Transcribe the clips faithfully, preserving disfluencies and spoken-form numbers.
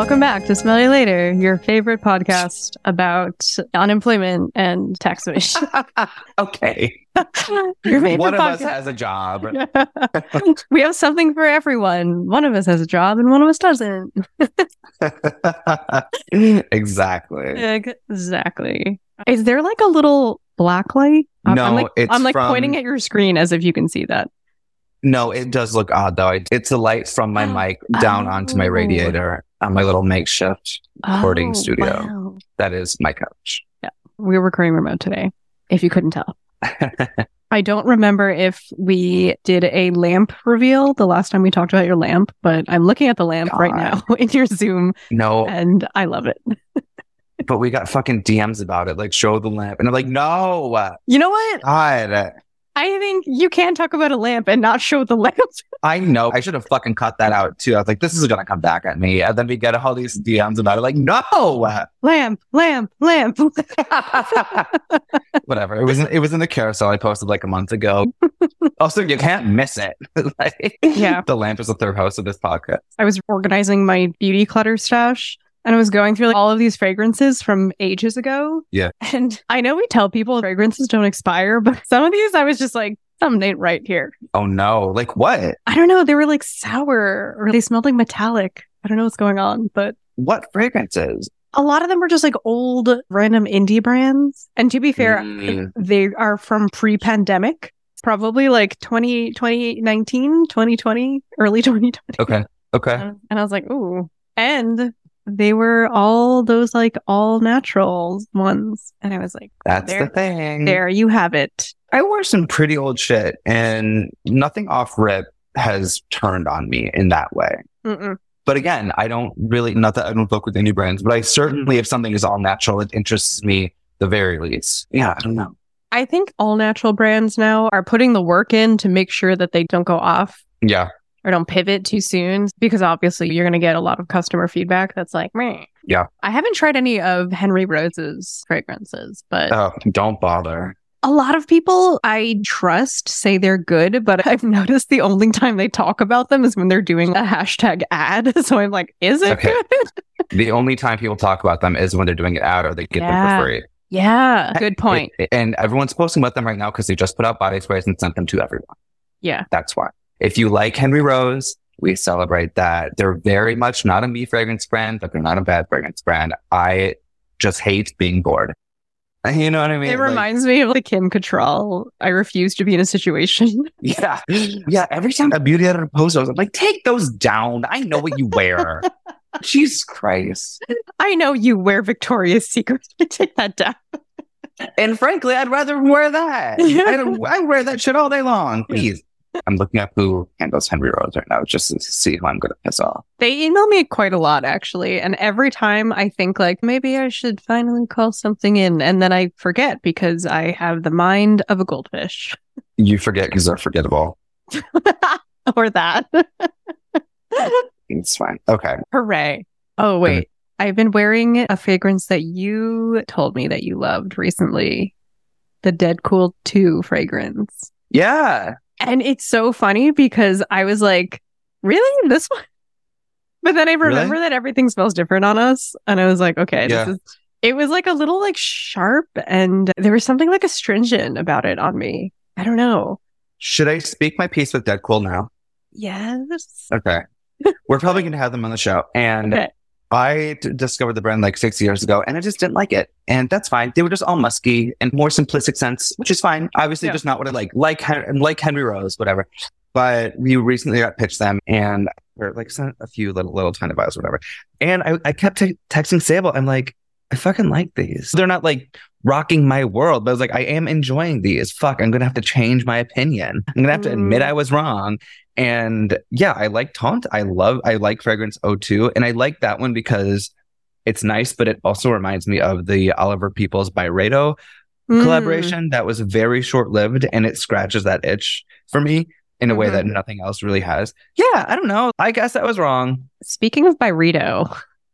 Welcome back to Smell You Later, your favorite podcast about unemployment and tax evasion. Okay. Your favorite One of podcast. us has a job. We have something for everyone. One of us has a job and one of us doesn't. Exactly. Exactly. Is there like a little black light? I'm- No, I'm like, it's I'm like from- pointing at your screen as if you can see that. No, it does look odd though. It- It's a light from my mic down onto my Oh. radiator on my little makeshift recording Oh, studio. wow. That is my couch. We're recording remote today, if you couldn't tell. I don't remember if we did a lamp reveal the last time we talked about your lamp, but I'm looking at the lamp right now in your Zoom No, and I love it. but we got fucking D Ms about it. Like, show the lamp. And I'm like, no, You know what? God. I think you can talk about a lamp and not show the lamp. I know. I should have fucking cut that out too. I was like, this is going to come back at me. And then we get all these D Ms about it. Like, no. Lamp, lamp, lamp. Whatever. It was in, it was in the carousel I posted like a month ago. Also, you can't miss it. Like, Yeah. The lamp is the third host of this podcast. I was organizing my beauty clutter stash and I was going through like, all of these fragrances from ages ago. Yeah. And I know we tell people fragrances don't expire, but some of these I was just like, something ain't right here. Oh no. Like what? I don't know. They were like sour or they smelled like metallic. I don't know what's going on, but What fragrances? a lot of them were just like old random indie brands. And to be fair, Mm. they are from pre-pandemic, probably like twenty, twenty nineteen, twenty twenty, early twenty twenty. Okay. Okay. And I was like, ooh. And they were all those like all natural ones. And I was like, That's there, the thing. there you have it. I wore some pretty old shit and nothing off rip has turned on me in that way. Mm-mm. But again, I don't really, not that I don't fuck with any brands, but I certainly, if something is all natural, it interests me the very least. Yeah, I don't know. I think all natural brands now are putting the work in to make sure that they don't go off Yeah. or don't pivot too soon, because obviously you're going to get a lot of customer feedback that's like, meh. Yeah. I haven't tried any of Henry Rose's fragrances, but Oh, don't bother. a lot of people I trust say they're good, but I've noticed the only time they talk about them is when they're doing a hashtag ad. So I'm like, is it Okay. good? The only time people talk about them is when they're doing it out or they get Yeah. them for free. Yeah, good point. It- and everyone's posting about them right now because they just put out body sprays and sent them to everyone. Yeah. That's why. If you like Henry Rose, we celebrate that. They're very much not a me fragrance brand, but they're not a bad fragrance brand. I just hate being bored. You know what I mean? It Like, reminds me of the Kim Cattrall. I refuse to be in a situation. yeah. Yeah. Every time a beauty editor posts those, I'm like, take those down. I know what you wear. Jesus Christ. I know you wear Victoria's Secret. Take that down. And frankly, I'd rather wear that. I, don't, I wear that shit all day long. Please. I'm looking up who handles Henry Rose right now just to see who I'm going to piss off. They email me quite a lot, actually. And every time I think, like, maybe I should finally call something in. And then I forget because I have the mind of a goldfish. You forget because they're forgettable. Or that. It's fine. Okay. Hooray. Oh, wait. I've been wearing a fragrance that you told me that you loved recently. The Deadcool two fragrance. Yeah. And it's so funny because I was like, really? This one? But then I remember Really? that everything smells different on us. And I was like, okay, Yeah. this is, it was like a little like sharp and there was something like astringent about it on me. I don't know. Should I speak my piece with Deadcool now? Yes. Okay. We're probably going to have them on the show. And Okay. I d- discovered the brand like six years ago and I just didn't like it. And that's fine. They were just all musky and more simplistic scents, which is fine. Obviously, Yeah. just not what I like. Like, Hen- like Henry Rose, whatever. But we recently got pitched them and or like sent a few little, little tiny vials, whatever. And I, I kept t- texting Sable. I'm like, I fucking like these. They're not like rocking my world, but I was like, I am enjoying these. Fuck, I'm going to have to change my opinion. I'm going to have to admit Mm. I was wrong. And yeah, I like Taunt. I love, I like Fragrance O two. And I like that one because it's nice, but it also reminds me of the Oliver Peoples Byredo Mm. collaboration that was very short lived and it scratches that itch for me in a way Mhm. that nothing else really has. Yeah, I don't know. I guess I was wrong. Speaking of Byredo,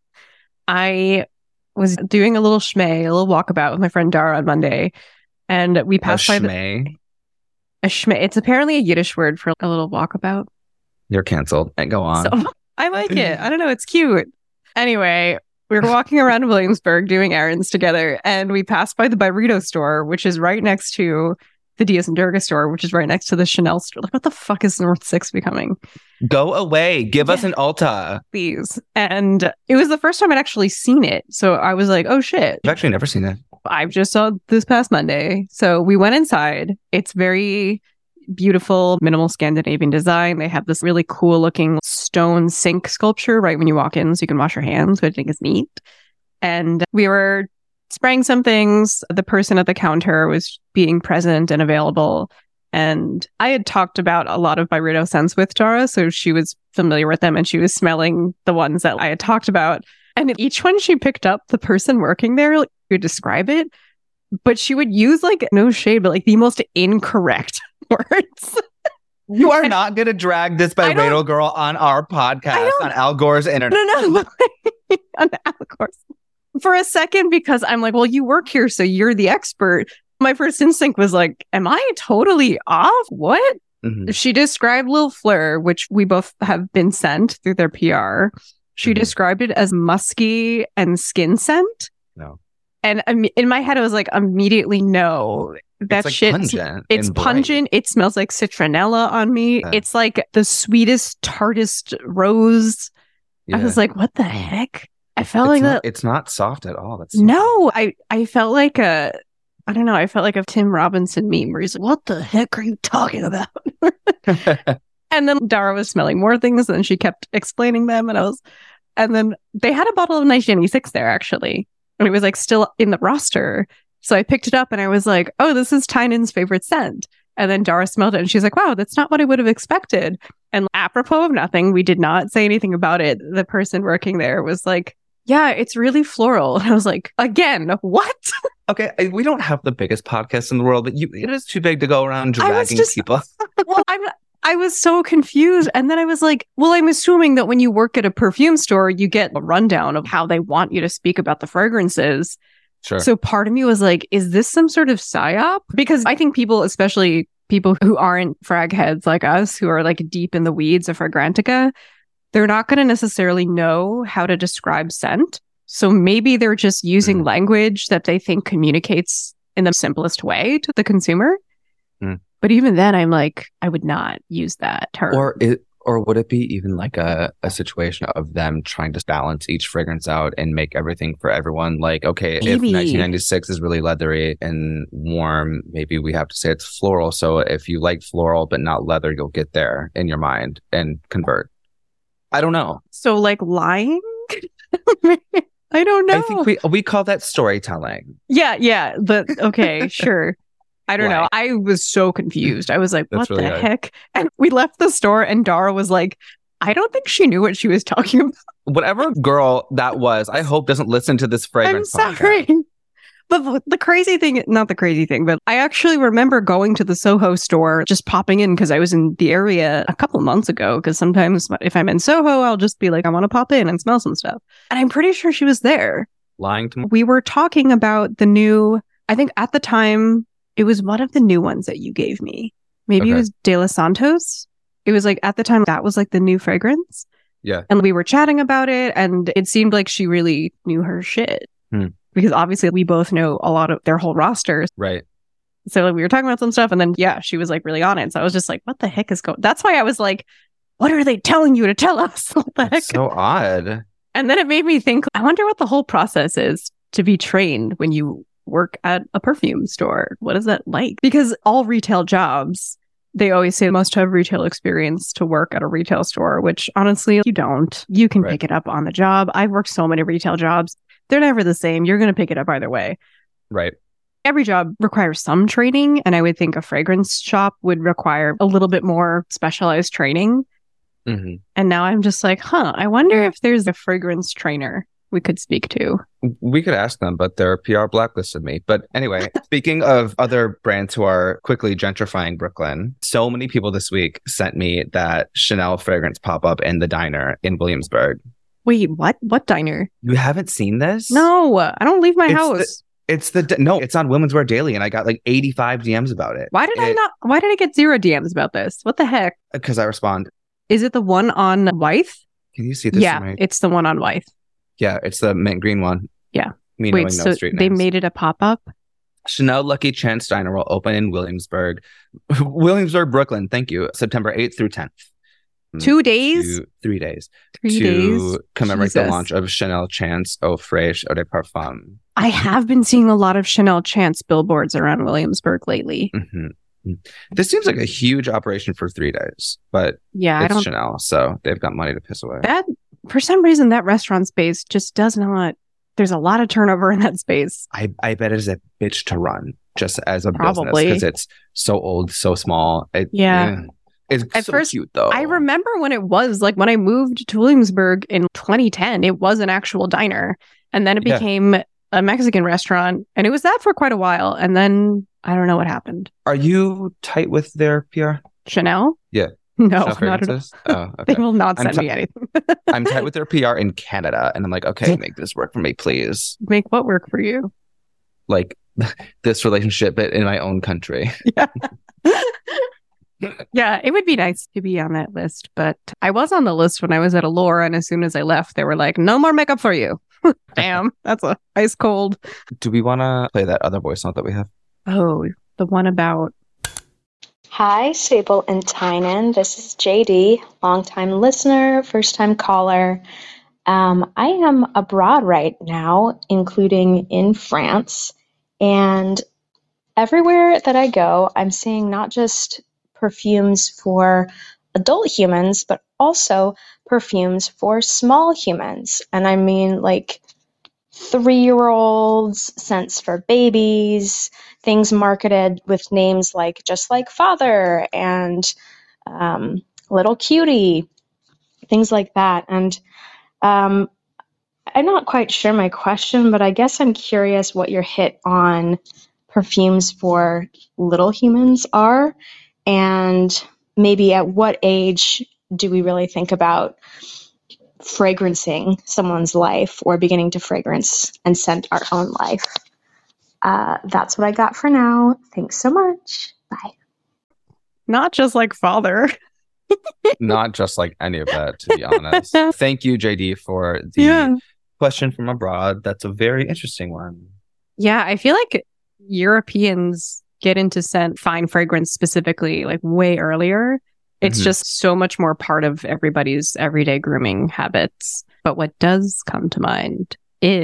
I was doing a little schmay, a little walkabout with my friend Dara on Monday. And we A passed by the, schmay. a schmay. It's apparently a Yiddish word for a little walkabout. You're canceled. And go on. So I like it. I don't know. It's cute. Anyway, we were walking around Williamsburg doing errands together, and we passed by the Byredo store, which is right next to the Diaz and Durga store, which is right next to the Chanel store. Like, what the fuck is North Six becoming? Go away. Give Yeah. us an Ulta. Please. And it was the first time I'd actually seen it. So I was like, oh shit. I've actually never seen it. I've just saw this past Monday. So we went inside. It's very beautiful, minimal Scandinavian design. They have this really cool looking stone sink sculpture right when you walk in so you can wash your hands, which I think is neat. And we were spraying some things. The person at the counter was being present and available. And I had talked about a lot of Byredo scents with Tara, so she was familiar with them and she was smelling the ones that I had talked about. And each one she picked up, the person working there like, would describe it, but she would use like, no shade, but like the most incorrect words. You are not going to drag this I don't- Byredo girl on our podcast, don't- on Al Gore's internet. No, no, but like, on Al Gore's. For a second, because I'm like, well, you work here, so you're the expert. My first instinct was like, am I totally off? What? Mhm. She described Lil Fleur, which we both have been sent through their P R. She Mhm. described it as musky and skin scent. No. And um, in my head, I was like, immediately, no. That It's like shit. pungent It's and bright. pungent. It smells like citronella on me. Yeah. It's like the sweetest, tartest rose. I Yeah. was like, what the heck? I felt it's like not, that. it's not soft at all. That's No, I, I felt like a, I don't know. I felt like a Tim Robinson meme where he's like, what the heck are you talking about? And then Dara was smelling more things and she kept explaining them. And I was, and then they had a bottle of nineteen eighty-six there actually. And it was like still in the roster. So I picked it up and I was like, oh, this is Tynan's favorite scent. And then Dara smelled it and she's like, wow, that's not what I would have expected. And apropos of nothing, we did not say anything about it. The person working there was like, yeah, it's really floral. And I was like, again, what? Okay, I- we don't have the biggest podcast in the world, but you, it is too big to go around I was dragging just- people. Well, I'm I was so confused. And then I was like, well, I'm assuming that when you work at a perfume store, you get a rundown of how they want you to speak about the fragrances. Sure. So part of me was like, is this some sort of psyop? Because I think people, especially people who aren't frag heads like us, who are like deep in the weeds of Fragrantica, they're not going to necessarily know how to describe scent. So maybe they're just using Mm. language that they think communicates in the simplest way to the consumer. Mm. But even then, I'm like, I would not use that term. Or it, or would it be even like a, a situation of them trying to balance each fragrance out and make everything for everyone? Like, okay, Maybe. if nineteen ninety-six is really leathery and warm, maybe we have to say it's floral. So if you like floral but not leather, you'll get there in your mind and convert. I don't know. So like lying? I don't know. I think we we call that storytelling. Yeah, yeah. But okay, sure. I don't know. Why? I was so confused. I was like, That's what really the good. heck? And we left the store and Dara was like, I don't think she knew what she was talking about. Whatever girl that was, I hope doesn't listen to this I'm fragrance podcast. sorry. But the crazy thing, not the crazy thing, but I actually remember going to the Soho store, just popping in because I was in the area a couple months ago. Because sometimes if I'm in Soho, I'll just be like, I want to pop in and smell some stuff. And I'm pretty sure she was there. Lying to me. We were talking about the new, I think at the time, it was one of the new ones that you gave me. Maybe it Okay. was De Los Santos. It was like at the time, that was like the new fragrance. Yeah. And we were chatting about it, and it seemed like she really knew her shit. Hmm. Because obviously we both know a lot of their whole rosters. Right. So like, we were talking about some stuff, and then yeah, she was like really on it. So I was just like, what the heck is going? That's why I was like, what are they telling you to tell us? What the heck? That's so odd. And then it made me think, I wonder what the whole process is to be trained when you work at a perfume store. What is that like? Because all retail jobs, they always say must have retail experience to work at a retail store, which honestly, you don't. You can Right. pick it up on the job. I've worked so many retail jobs. They're never the same. You're going to pick it up either way. Right. Every job requires some training, and I would think a fragrance shop would require a little bit more specialized training. hmm And now I'm just like, huh, I wonder if there's a fragrance trainer we could speak to. We could ask them, but their P R blacklisted me. But anyway, speaking of other brands who are quickly gentrifying Brooklyn, so many people this week sent me that Chanel fragrance pop up in the diner in Williamsburg. Wait, what? What diner? You haven't seen this? No, I don't leave my It's house. It's the d- no, it's on Women's Wear Daily, and I got like eighty-five D Ms about it. Why did I It- not? Why did I get zero D Ms about this? What the heck? Because I respond. Is it the one on Wythe? Can you see this? Yeah, from my- it's the one on Wythe. Yeah, it's the mint green one. Yeah. Me Wait, knowing so no street they names. made it a pop-up? Chanel Lucky Chance Diner will open in Williamsburg, Williamsburg, Brooklyn. Thank you. September eighth through tenth. Two days? To, three days. Three to days? commemorate Jesus. the launch of Chanel Chance Eau Fraiche Eau de Parfum. I have been seeing a lot of Chanel Chance billboards around Williamsburg lately. Mm-hmm. This seems like a huge operation for three days, but Yeah, I it's don't. Chanel, so they've got money to piss away. That for some reason that restaurant space just does not. There's a lot of turnover in that space. I, I bet it is a bitch to run just as a Probably. business because it's so old, so small. It, Yeah. eh. It's At so first, cute though. I remember when it was like when I moved to Williamsburg in twenty ten, it was an actual diner, and then it Yeah. became a Mexican restaurant, and it was that for quite a while, and then I don't know what happened. Are you tight with their P R? Chanel? Yeah. No, Chanel not at all. fragrances? Oh, okay. They will not I'm send t- me anything. I'm tight with their P R in Canada, and I'm like, okay, make this work for me, please. Make what work for you? Like this relationship, but in my own country. Yeah. Yeah, it would be nice to be on that list, but I was on the list when I was at Allure, and as soon as I left, they were like, no more makeup for you. Damn, that's a ice cold. Do we want to play that other voice note that we have? Oh, the one about Hi, Sable and Tynan. This is J D, longtime listener, first time caller. Um, I am abroad right now, including in France, and everywhere that I go, I'm seeing not just perfumes for adult humans, but also perfumes for small humans. And I mean like three-year-olds, scents for babies, things marketed with names like Just Like Father and um, Little Cutie, things like that. And um, I'm not quite sure my question, but I guess I'm curious what your hit on perfumes for little humans are, and maybe at what age do we really think about fragrancing someone's life or beginning to fragrance and scent our own life. Uh, that's what I got for now. Thanks so much. Bye. Not Just Like Father. Not just like any of that, to be honest. Thank you, J D, for the Yeah. question from abroad. That's a very interesting one. Yeah, I feel like Europeans get into scent fine fragrance specifically like way earlier. It's Mhm. just so much more part of everybody's everyday grooming habits. But what does come to mind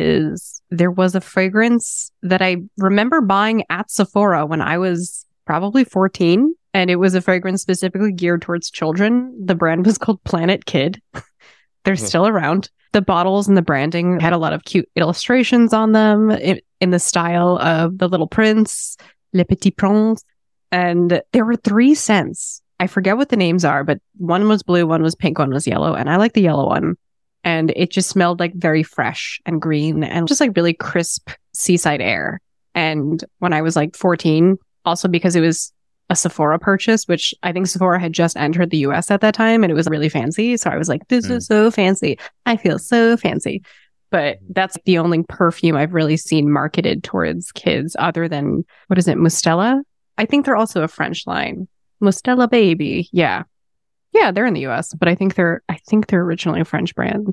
is there was a fragrance that I remember buying at Sephora when I was probably fourteen. And it was a fragrance specifically geared towards children. The brand was called Planet Kid. They're Mhm. still around. The bottles and the branding had a lot of cute illustrations on them in, in the style of The Little Prince, Le Petit Prince. And there were three scents. I forget what the names are, but one was blue, one was pink, one was yellow. And I like the yellow one. And it just smelled like very fresh and green and just like really crisp seaside air. And when I was like fourteen, also because it was a Sephora purchase, which I think Sephora had just entered the U S at that time, and it was really fancy. So I was like, this Mm. is so fancy. I feel so fancy. But that's the only perfume I've really seen marketed towards kids other than, what is it, Mustela? I think they're also a French line. Mustela Baby. Yeah. Yeah, they're in the U S, but I think they're I think they're originally a French brand.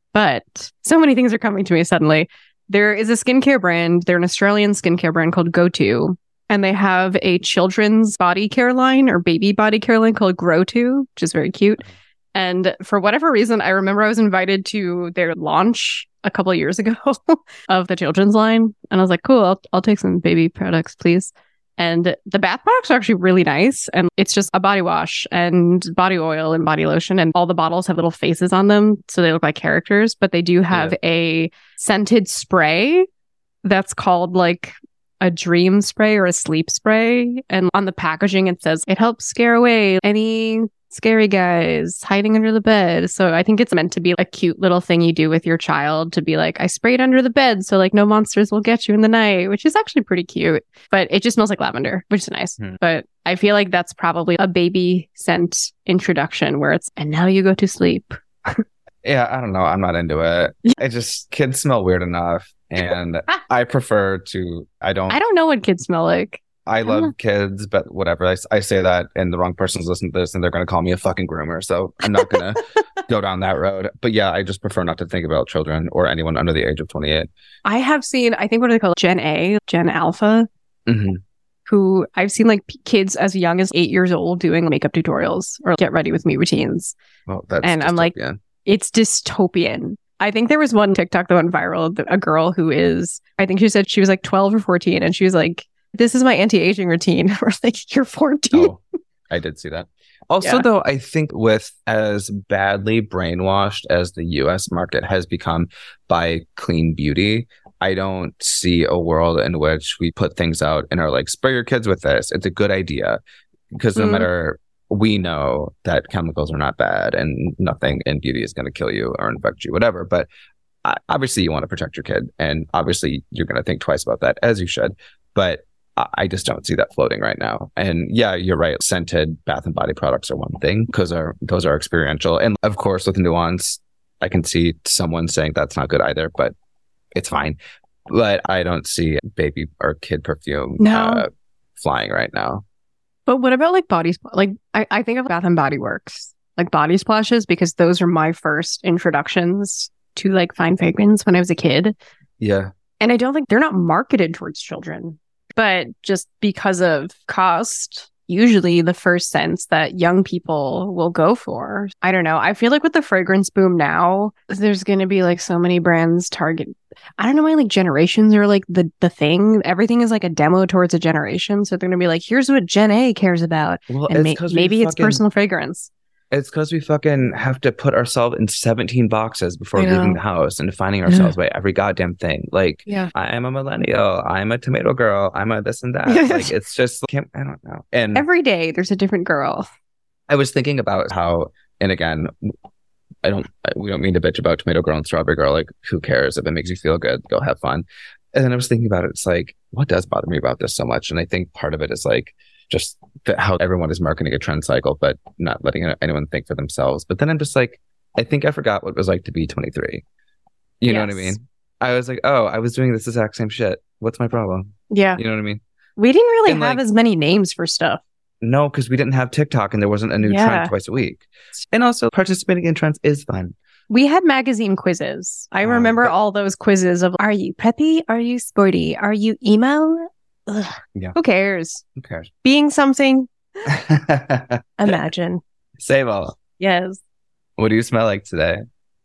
But so many things are coming to me suddenly. There is a skincare brand. They're an Australian skincare brand called Go To. And they have a children's body care line or baby body care line called Grow To, which is very cute. And for whatever reason, I remember I was invited to their launch a couple of years ago of the children's line. And I was like, cool, I'll, I'll take some baby products, please. And the bath products are actually really nice. And it's just a body wash and body oil and body lotion. And all the bottles have little faces on them. So they look like characters. But they do have Yeah. a scented spray that's called like a dream spray or a sleep spray. And on the packaging, it says it helps scare away any scary guys hiding under the bed. So I think it's meant to be a cute little thing you do with your child to be like, I sprayed under the bed so like no monsters will get you in the night, which is actually pretty cute. But it just smells like lavender, which is nice. Hmm. But I feel like that's probably a baby scent introduction where it's, and now you go to sleep. Yeah, I don't know. I'm not into it. I just, kids smell weird enough. And I prefer to, I don't, I don't know what kids smell like. I don't love know. kids, but whatever. I, I say that and the wrong person's listening to this and they're going to call me a fucking groomer. So I'm not going to go down that road. But yeah, I just prefer not to think about children or anyone under the age of twenty-eight. I have seen, I think what do they call it? Gen A, Gen Alpha, Mm-hmm. who I've seen like p- kids as young as eight years old doing makeup tutorials or get ready with me routines. Well, that's And I'm like, dystopian. it's dystopian. I think there was one TikTok that went viral, th- a girl who is, I think she said she was like twelve or fourteen, and she was like, this is my anti-aging routine. Or like, you're fourteen. Oh, I did see that. Also, Yeah. though, I think with as badly brainwashed as the U S market has become by clean beauty, I don't see a world in which we put things out and are like, spray your kids with this. It's a good idea. Because no Mhm. matter, we know that chemicals are not bad and nothing in beauty is going to kill you or infect you, whatever. But uh, obviously, you want to protect your kid. And obviously, you're going to think twice about that, as you should. But I I just don't see that floating right now. And yeah, you're right. Scented bath and body products are one thing because are those are experiential. And of course, with nuance, I can see someone saying that's not good either, but it's fine. But I don't see baby or kid perfume No. uh, flying right now. But what about like body spl- like I, I think of Bath and Body Works, like body splashes, because those are my first introductions to like fine fragrance when I was a kid. Yeah. And I don't think they're not marketed towards children, but just because of cost, usually the first sense that young people will go for. I don't know. I feel like with the fragrance boom now, there's going to be like so many brands target. I don't know why like generations are like the, the thing. Everything is like a demo towards a generation. So they're going to be like, here's what Gen A cares about. Well, And may- 'cause we maybe it's fucking- personal fragrance. It's because we fucking have to put ourselves in seventeen boxes before I know. leaving the house and defining ourselves by every goddamn thing. Like, Yeah. I am a millennial. I'm a tomato girl. I'm a this and that. Like, it's just, can't, I don't know. And Every day there's a different girl. I was thinking about how, and again, I don't, I- we don't mean to bitch about tomato girl and strawberry girl. Like, who cares? If it makes you feel good, go have fun. And then I was thinking about it. It's like, what does bother me about this so much? And I think part of it is like, just the, how everyone is marketing a trend cycle, but not letting anyone think for themselves. But then I'm just like, I think I forgot what it was like to be twenty-three. You know what I Yes. mean? I was like, oh, I was doing this exact same shit. What's my problem? Yeah. You know what I mean? We didn't really And, have like- as many names for stuff. No, because we didn't have TikTok and there wasn't a new Yeah. trend twice a week. And also, participating in trends is fun. We had magazine quizzes. I Oh, remember but- all those quizzes of, are you preppy? Are you sporty? Are you emo? Ugh. Yeah. Who cares? Who cares? Being something, imagine. Sable, Yes. what do you smell like today?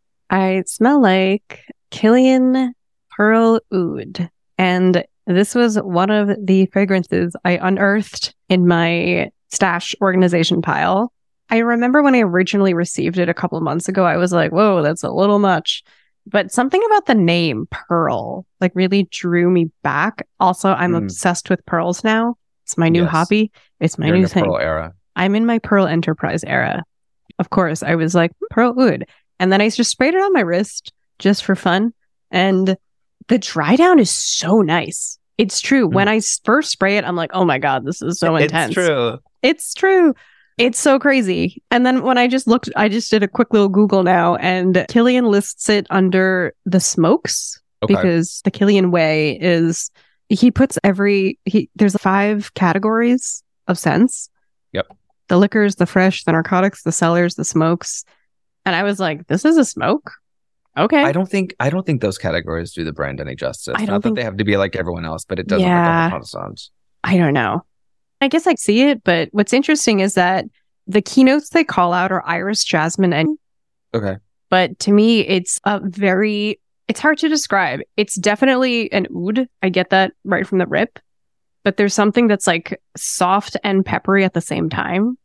I smell like Killian Pearl Oud. And this was one of the fragrances I unearthed in my stash organization pile. I remember when I originally received it a couple of months ago, I was like, whoa, that's a little much. But something about the name Pearl like really drew me back. Also, I'm Mm. obsessed with pearls now. It's my new Yes. hobby. It's my You're in new the thing. Pearl era. I'm in my Pearl Enterprise era. Of course, I was like, Pearl Oud. And then I just sprayed it on my wrist just for fun. And the dry down is so nice. It's true. Mm. When I s- first spray it, I'm like, oh my God, this is so intense. It's true. It's true. It's so crazy. And then when I just looked, I just did a quick little Google now, and Killian lists it under the smokes Okay. because the Killian way is he puts every he there's five categories of scents. Yep. The liquors, the fresh, the narcotics, the cellars, the smokes. And I was like, this is a smoke. Okay. I don't think I don't think those categories do the brand any justice. I don't Not think- that they have to be like everyone else, but it doesn't Yeah. like a Renaissance. I don't know. I guess I see it, but what's interesting is that the keynotes they call out are iris, jasmine, and Okay. but to me, it's a very, it's hard to describe. It's definitely an oud. I get that right from the rip, but there's something that's like soft and peppery at the same time.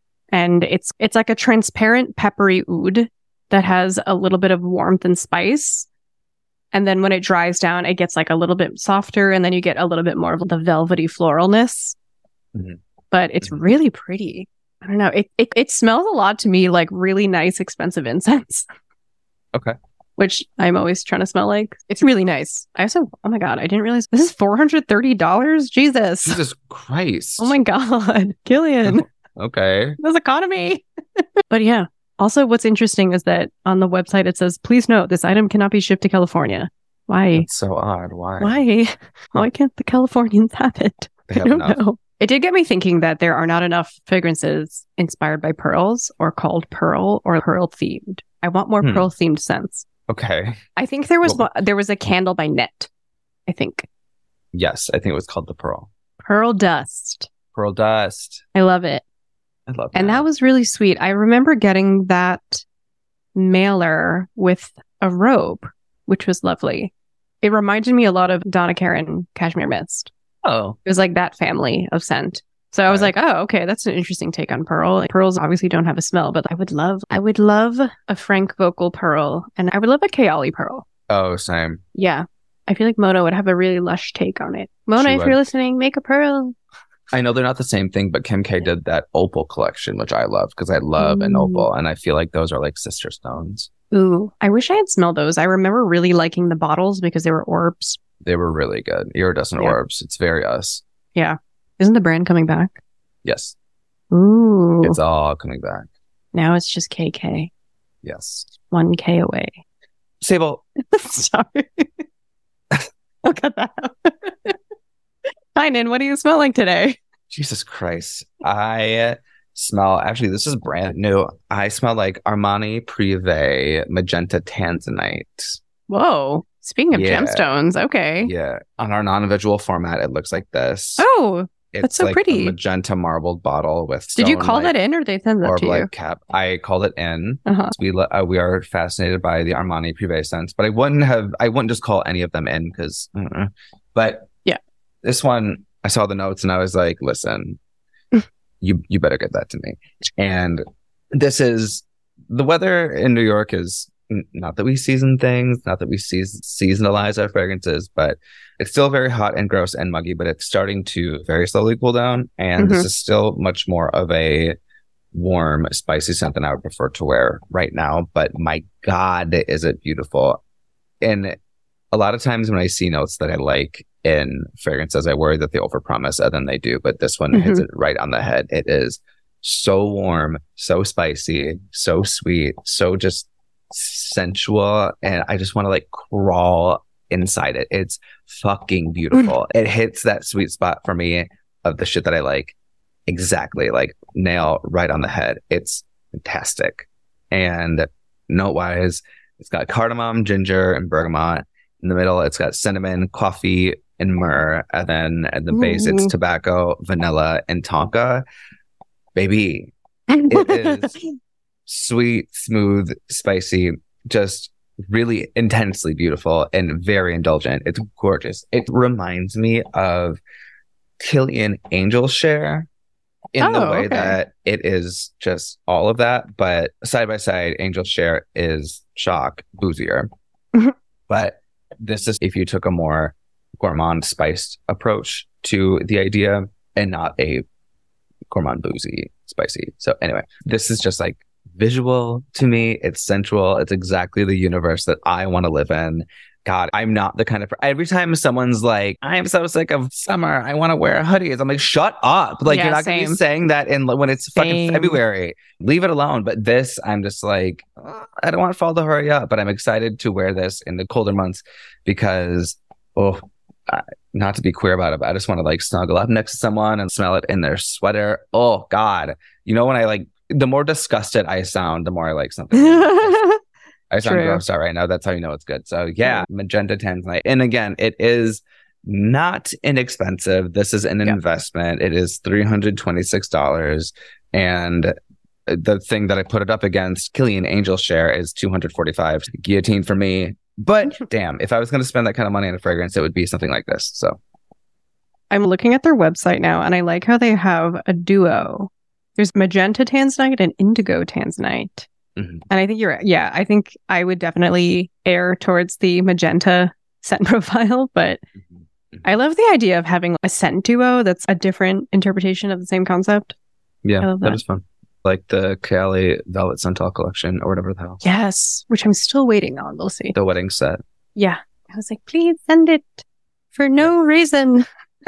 And it's, it's like a transparent peppery oud that has a little bit of warmth and spice. And then when it dries down, it gets like a little bit softer, and then you get a little bit more of the velvety floralness. Mhm. But it's Mhm. really pretty. I don't know. It, it it smells a lot to me like really nice, expensive incense. Okay. Which I'm always trying to smell like. It's really nice. I also, oh my God, I didn't realize this is four hundred thirty dollars. Jesus. Jesus Christ. Oh my God. Killian. Okay. This economy. But yeah. Also, what's interesting is that on the website it says, please note this item cannot be shipped to California. Why? That's so odd. Why? Why? Why can't the Californians have it? They I have don't enough. know. It did get me thinking that there are not enough fragrances inspired by pearls or called pearl or pearl themed. I want more Hmm. pearl themed scents. Okay. I think there was Well- one, there was a candle by Net. I think Yes, I think it was called the Pearl. Pearl Dust. Pearl Dust. I love it. I love that. And that was really sweet. I remember getting that mailer with a robe, which was lovely. It reminded me a lot of Donna Karan Cashmere Mist. Oh. It was like that family of scent. So I was Right. like, oh, okay, that's an interesting take on pearl. Pearls obviously don't have a smell, but I would love, I would love a Frank Vocal pearl, and I would love a Kayali pearl. Oh, same. Yeah. I feel like Mona would have a really lush take on it. Mona, She if would. you're listening, make a pearl. I know they're not the same thing, but Kim K did that opal collection, which I love because I love an Ooh. opal, and I feel like those are like sister stones. Ooh, I wish I had smelled those. I remember really liking the bottles because they were orbs. They were really good. Iridescent Yeah. orbs. It's very us. Yeah. Isn't the brand coming back? Yes. Ooh. It's all coming back. Now it's just K K. Yes. one K away. Sable. Sorry. I'll cut that out. Tynan, what do you smell like today? Jesus Christ. I smell, actually, this is brand new. I smell like Armani Privé Magenta Tanzanite. Whoa. Speaking of Yeah. gemstones, okay. Yeah. On our non-visual format, it looks like this. Oh, it's that's so like pretty. a magenta marbled bottle with did you stone, call like, that in or they send that orb to you? like cap. I called it in. Uh-huh. We lo- uh, we are fascinated by the Armani Privé scents, but I wouldn't have. I wouldn't just call any of them in because. But Yeah. this one I saw the notes and I was like, listen, you you better get that to me. And this is the weather in New York is n- not that we season things, not that we seas- seasonalize our fragrances, but it's still very hot and gross and muggy. But it's starting to very slowly cool down, and this Mhm. is still much more of a warm, spicy scent than I would prefer to wear right now. But my God, is it beautiful! And a lot of times when I see notes that I like in fragrances, I worry that they overpromise, and then they do. But this one hits it right on the head. It is so warm, so spicy, so sweet, so just sensual, and I just want to like crawl inside it. It's fucking beautiful. It hits that sweet spot for me of the shit that I like. Exactly, like nail right on the head. It's fantastic. And note wise, it's got cardamom, ginger, and bergamot. In the middle, it's got cinnamon, coffee, and myrrh. And then at the base, it's Ooh. tobacco, vanilla, and tonka. Baby, it is sweet, smooth, spicy, just really intensely beautiful and very indulgent. It's gorgeous. It reminds me of Killian Angel Share in Oh, the way okay. that it is just all of that, but side by side, Angel Share is shock boozier. Mhm. But this is if you took a more gourmand spiced approach to the idea and not a gourmand boozy spicy. So anyway, this is just like visual to me. It's sensual. It's exactly the universe that I want to live in. God, I'm not the kind of every time someone's like, I'm so sick of summer, I want to wear hoodies. I'm like, shut up. Like, Yeah, you're not going to same. be saying that in when it's fucking Same. February. Leave it alone. But this, I'm just like, "Oh, I don't want fall to hurry up, but I'm excited to wear this in the colder months because, oh, I, not to be queer about it, but I just want to like snuggle up next to someone and smell it in their sweater. Oh, God. You know, when I like, the more disgusted I sound, the more I like something. I sound True. grossed out right now. That's how you know it's good. So yeah, magenta tanzanite. And again, it is not inexpensive. This is an Yeah. investment. It is three hundred twenty-six dollars. And the thing that I put it up against, Killian Angel Share, is two hundred forty-five dollars. Guillotine for me. But damn, if I was going to spend that kind of money on a fragrance, it would be something like this. So I'm looking at their website now and I like how they have a duo. There's magenta tanzanite and indigo tanzanite. Mhm. And I think you're, yeah, I think I would definitely err towards the magenta scent profile, but I love the idea of having a scent duo that's a different interpretation of the same concept. I yeah, love that that. is fun. Like the Kayali Velvet Santal collection or whatever the hell. Yes, which I'm still waiting on. We'll see. The wedding set. Yeah. I was like, please send it for no reason.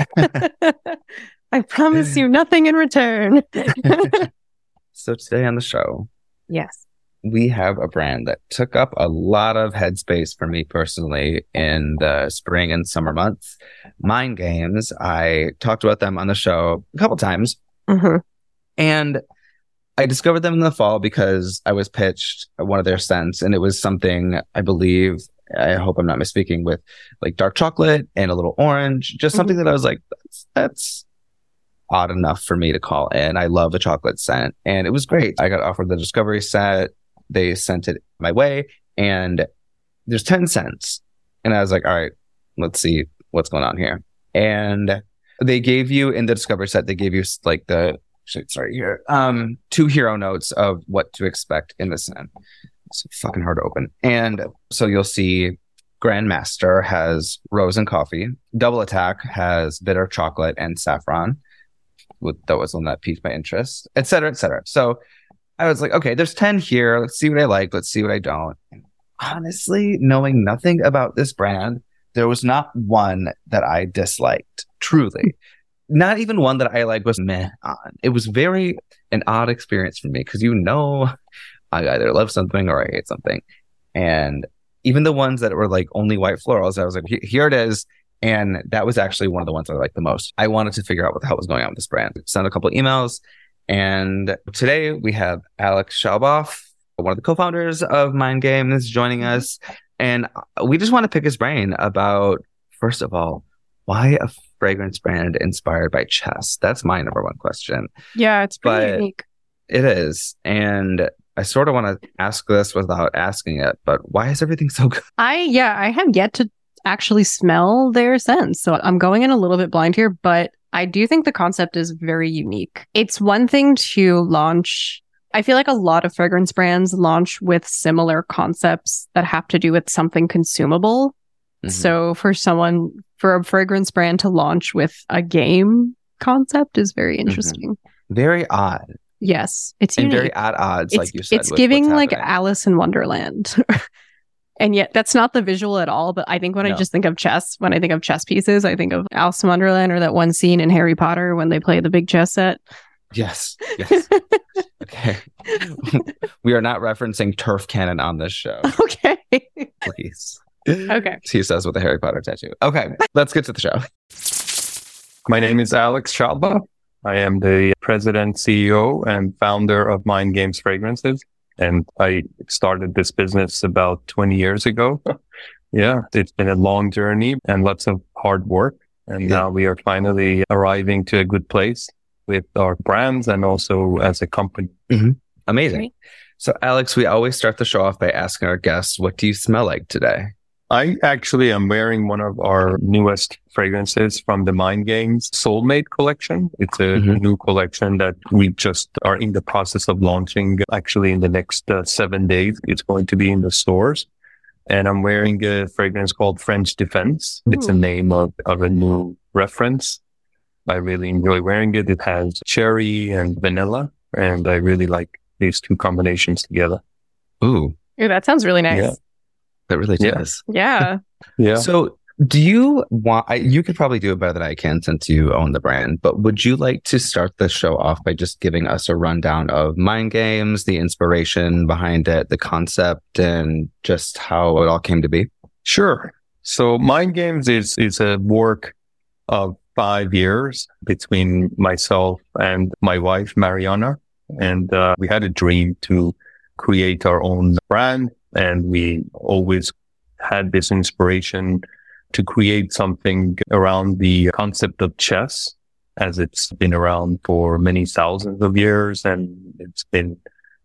I promise you nothing in return. So today on the show, Yes. we have a brand that took up a lot of headspace for me personally in the spring and summer months. Mind Games. I talked about them on the show a couple times, hmm and I discovered them in the fall because I was pitched one of their scents, and it was something, I believe, I hope I'm not misspeaking, with like dark chocolate and a little orange, just something mm-hmm. that I was like, that's, that's odd enough for me to call in. I love a chocolate scent, and it was great. I got offered the Discovery set. They sent it my way, and there's ten scents. And I was like, all right, let's see what's going on here. And they gave you, in the Discovery set, they gave you like the, sorry, here, um, two hero notes of what to expect in the scent. It's fucking hard to open. And so you'll see Grandmaster has rose and coffee. Double Attack has bitter chocolate and saffron. That was one that piqued my interest, et cetera, et cetera. So I was like, okay, there's ten here. Let's see what I like. Let's see what I don't. And honestly, knowing nothing about this brand, there was not one that I disliked, truly. Not even one that I like was meh on. It was very an odd experience for me because, you know, I either love something or I hate something. And even the ones that were like only white florals, I was like, here it is. And that was actually one of the ones I liked the most. I wanted to figure out what the hell was going on with this brand. Sent a couple of emails. And today we have Alex Shalboff, one of the co-founders of Mind Games, joining us. And we just want to pick his brain about, first of all, why a fragrance brand inspired by chess? That's my number one question. Yeah, it's pretty but unique. It is. And I sort of want to ask this without asking it, but why is everything so good? I, yeah, I have yet to actually smell their scents. So I'm going in a little bit blind here, but I do think the concept is very unique. It's one thing to launch. I feel like a lot of fragrance brands launch with similar concepts that have to do with something consumable. Mm-hmm. So for someone, for a fragrance brand to launch with a game concept is very interesting. Mm-hmm. Very odd. Yes, it's and unique. very odd odds, it's, like you said. It's giving like Alice in Wonderland. And yet that's not the visual at all. But I think when no. I just think of chess, when I think of chess pieces, I think of Alice in Wonderland or that one scene in Harry Potter when they play the big chess set. Yes. Yes. Okay. We are not referencing turf cannon on this show. Okay. Please. Okay. He says with a Harry Potter tattoo. Okay. Let's get to the show. My name is Alex Shalboff. I am the president, C E O, and founder of Mind Games Fragrances. And I started this business about twenty years ago. Yeah, it's been a long journey and lots of hard work. And yeah. now we are finally arriving to a good place with our brands and also as a company. Mm-hmm. Amazing. Great. So, Alex, we always start the show off by asking our guests, what do you smell like today? I actually am wearing one of our newest fragrances from the Mind Games Soulmate collection. It's a mm-hmm. new collection that we just are in the process of launching. Actually, in the next uh, seven days, it's going to be in the stores. And I'm wearing a fragrance called French Defense. Ooh. It's a name of, of a new reference. I really enjoy wearing it. It has cherry and vanilla, and I really like these two combinations together. Ooh. Ooh, that sounds really nice. Yeah. That really does. Yeah. Yeah. So do you want, I, you could probably do it better than I can since you own the brand, but would you like to start the show off by just giving us a rundown of Mind Games, the inspiration behind it, the concept, and just how it all came to be? Sure. So Mind Games is, is a work of five years between myself and my wife, Mariana. And uh, we had a dream to create our own brand. And we always had this inspiration to create something around the concept of chess, as it's been around for many thousands of years and it's been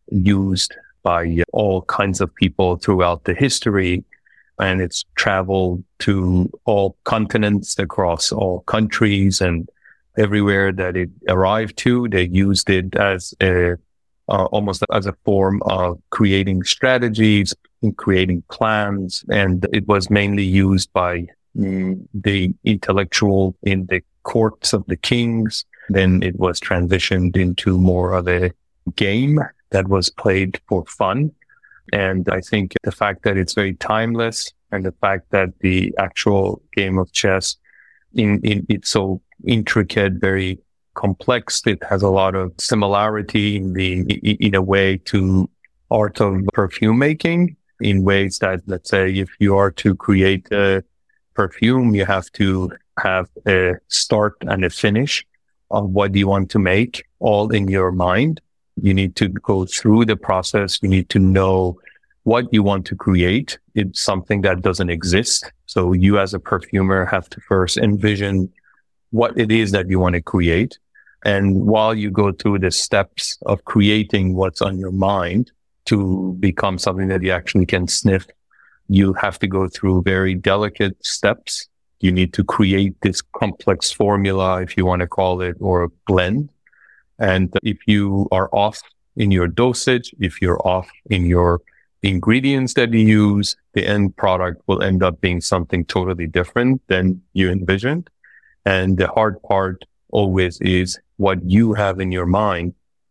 used by all kinds of people throughout the history. And it's traveled to all continents across all countries, and everywhere that it arrived to, they used it as a Uh, almost as a form of creating strategies, creating plans. And it was mainly used by mm, the intellectual in the courts of the kings. Then it was transitioned into more of a game that was played for fun. And I think the fact that it's very timeless and the fact that the actual game of chess, in, in it's so intricate, very complex. It has a lot of similarity in the in a way to art of perfume making, in ways that, let's say, if you are to create a perfume, you have to have a start and a finish of what you want to make all in your mind. You need to go through the process. You need to know what you want to create. It's something that doesn't exist. So you as a perfumer have to first envision what it is that you want to create. And while you go through the steps of creating what's on your mind to become something that you actually can sniff, you have to go through very delicate steps. You need to create this complex formula, if you want to call it, or a blend. And if you are off in your dosage, if you're off in your ingredients that you use, the end product will end up being something totally different than you envisioned. And the hard part always is what you have in your mind.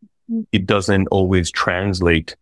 It doesn't always translate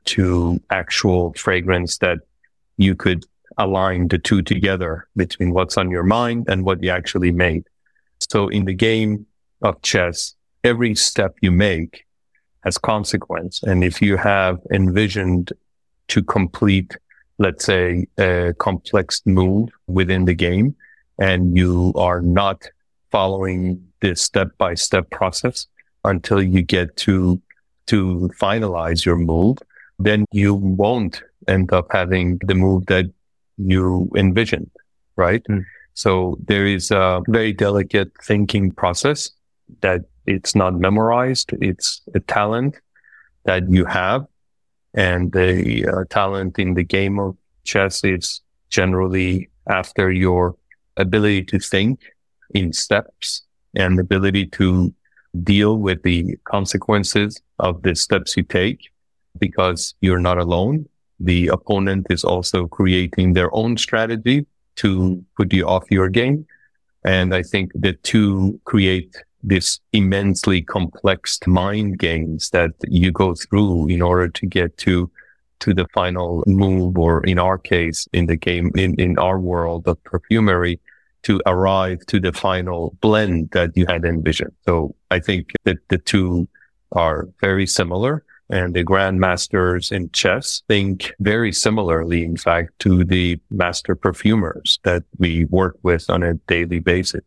to actual fragrance that you could align the two together between what's on your mind and what you actually made. So in the game of chess, every step you make has consequence. And if you have envisioned to complete, let's say, a complex move within the game, and you are not following this step-by-step process until you get to to finalize your move, then you won't end up having the move that you envisioned, right? Mm. So there is a very delicate thinking process that it's not memorized. It's a talent that you have. And the uh, talent in the game of chess is generally after your ability to think in steps and ability to deal with the consequences of the steps you take, because you're not alone. The opponent is also creating their own strategy to put you off your game. And I think the two create this immensely complex mind games that you go through in order to get to to the final move, or in our case, in the game, in, in our world of perfumery, to arrive to the final blend that you had envisioned. So I think that the two are very similar, and the grandmasters in chess think very similarly, in fact, to the master perfumers that we work with on a daily basis.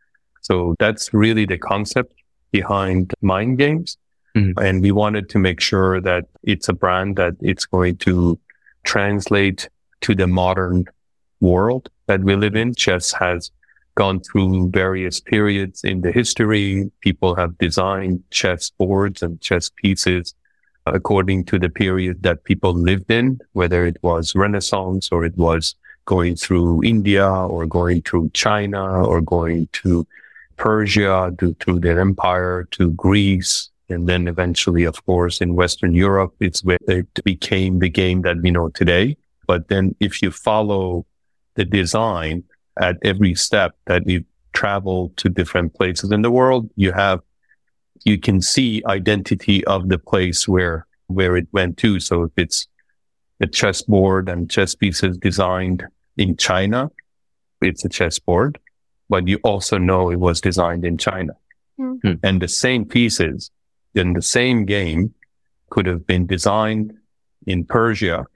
So that's really the concept behind Mind Games. Mm-hmm. And we wanted to make sure that it's a brand that it's going to translate to the modern world that we live in. Chess has gone through various periods in the history. People have designed chess boards and chess pieces according to the period that people lived in, whether it was Renaissance or it was going through India or going through China or going to Persia, to, through their empire, to Greece. And then eventually, of course, in Western Europe, it's where it became the game that we know today. But then if you follow the design at every step that you travel to different places in the world, you have, you can see identity of the place where, where it went to. So if it's a chessboard and chess pieces designed in China, it's a chessboard, but you also know it was designed in China. Mm-hmm. And the same pieces in the same game could have been designed in Persia.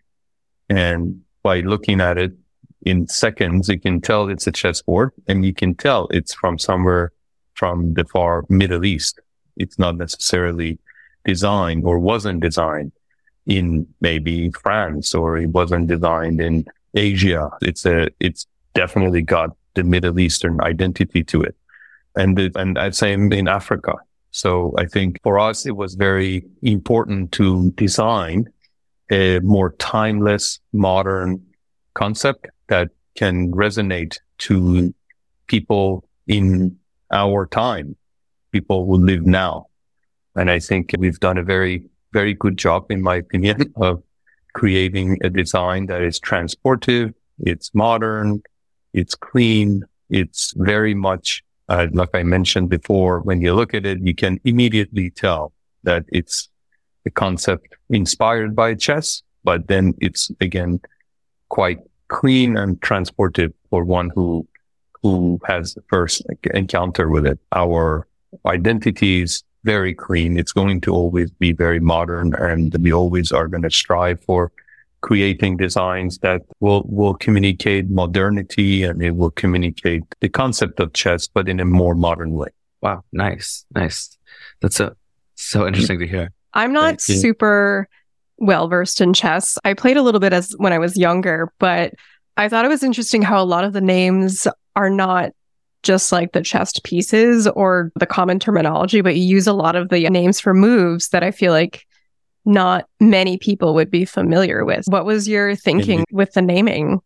And by looking at it in seconds, you can tell it's a chessboard, and you can tell it's from somewhere from the far Middle East. It's not necessarily designed or wasn't designed in maybe France, or it wasn't designed in Asia. It's a, it's definitely got the Middle Eastern identity to it. And, the, and I'd say in Africa. So I think for us, it was very important to design a more timeless, modern concept that can resonate to people in our time, people who live now. And I think we've done a very, very good job, in my opinion, of creating a design that is transportive, it's modern, it's clean, it's very much Uh, like I mentioned before, when you look at it, you can immediately tell that it's a concept inspired by chess, but then it's, again, quite clean and transportive for one who who has the first encounter with it. Our identity is very clean. It's going to always be very modern, and we always are going to strive for creating designs that will, will communicate modernity, and it will communicate the concept of chess, but in a more modern way. Wow. Nice. Nice. That's so, so interesting to hear. I'm not super well versed in chess. I played a little bit as when I was younger, but I thought it was interesting how a lot of the names are not just like the chessed pieces or the common terminology, but you use a lot of the names for moves that I feel like not many people would be familiar with. What was your thinking Indeed. with the naming?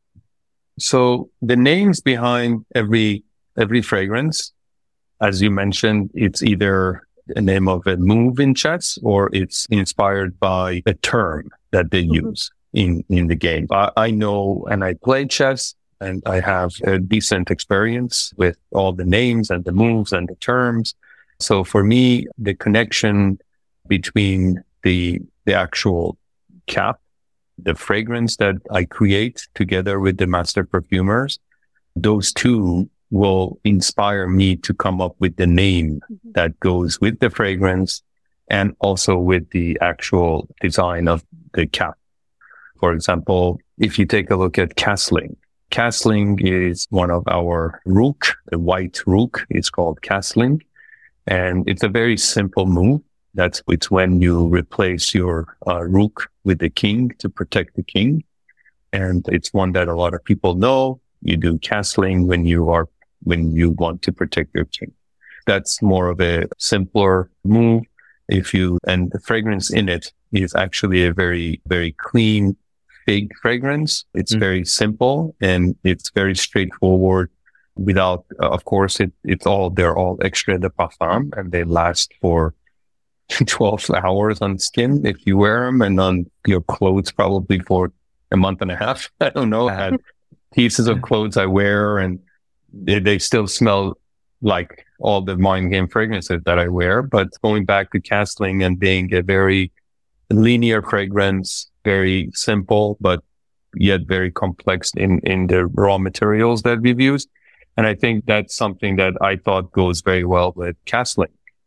So the names behind every every fragrance, as you mentioned, it's either a name of a move in chess or it's inspired by a term that they mm-hmm. use in, in the game. I, I know, and I play chess, and I have a decent experience with all the names and the moves and the terms. So for me, the connection between the the actual cap, the fragrance that I create together with the master perfumers, those two will inspire me to come up with the name mm-hmm. that goes with the fragrance and also with the actual design of the cap. For example, if you take a look at castling, castling is one of our rook, the white rook is called castling. And it's a very simple move. That's it's when you replace your uh, rook with the king to protect the king. And it's one that a lot of people know. You do castling when you are, when you want to protect your king. That's more of a simpler move. If you, and the fragrance in it is actually a very, very clean fig fragrance. It's mm. very simple and it's very straightforward without, uh, of course, it, it's all, they're all extrait de parfum and they last for twelve hours on skin if you wear them, and on your clothes probably for a month and a half. I don't know. I had pieces of clothes I wear and they, they still smell like all the Mind Game fragrances that I wear. But going back to castling and being a very linear fragrance, very simple, but yet very complex in, in the raw materials that we've used. And I think that's something that I thought goes very well with castling.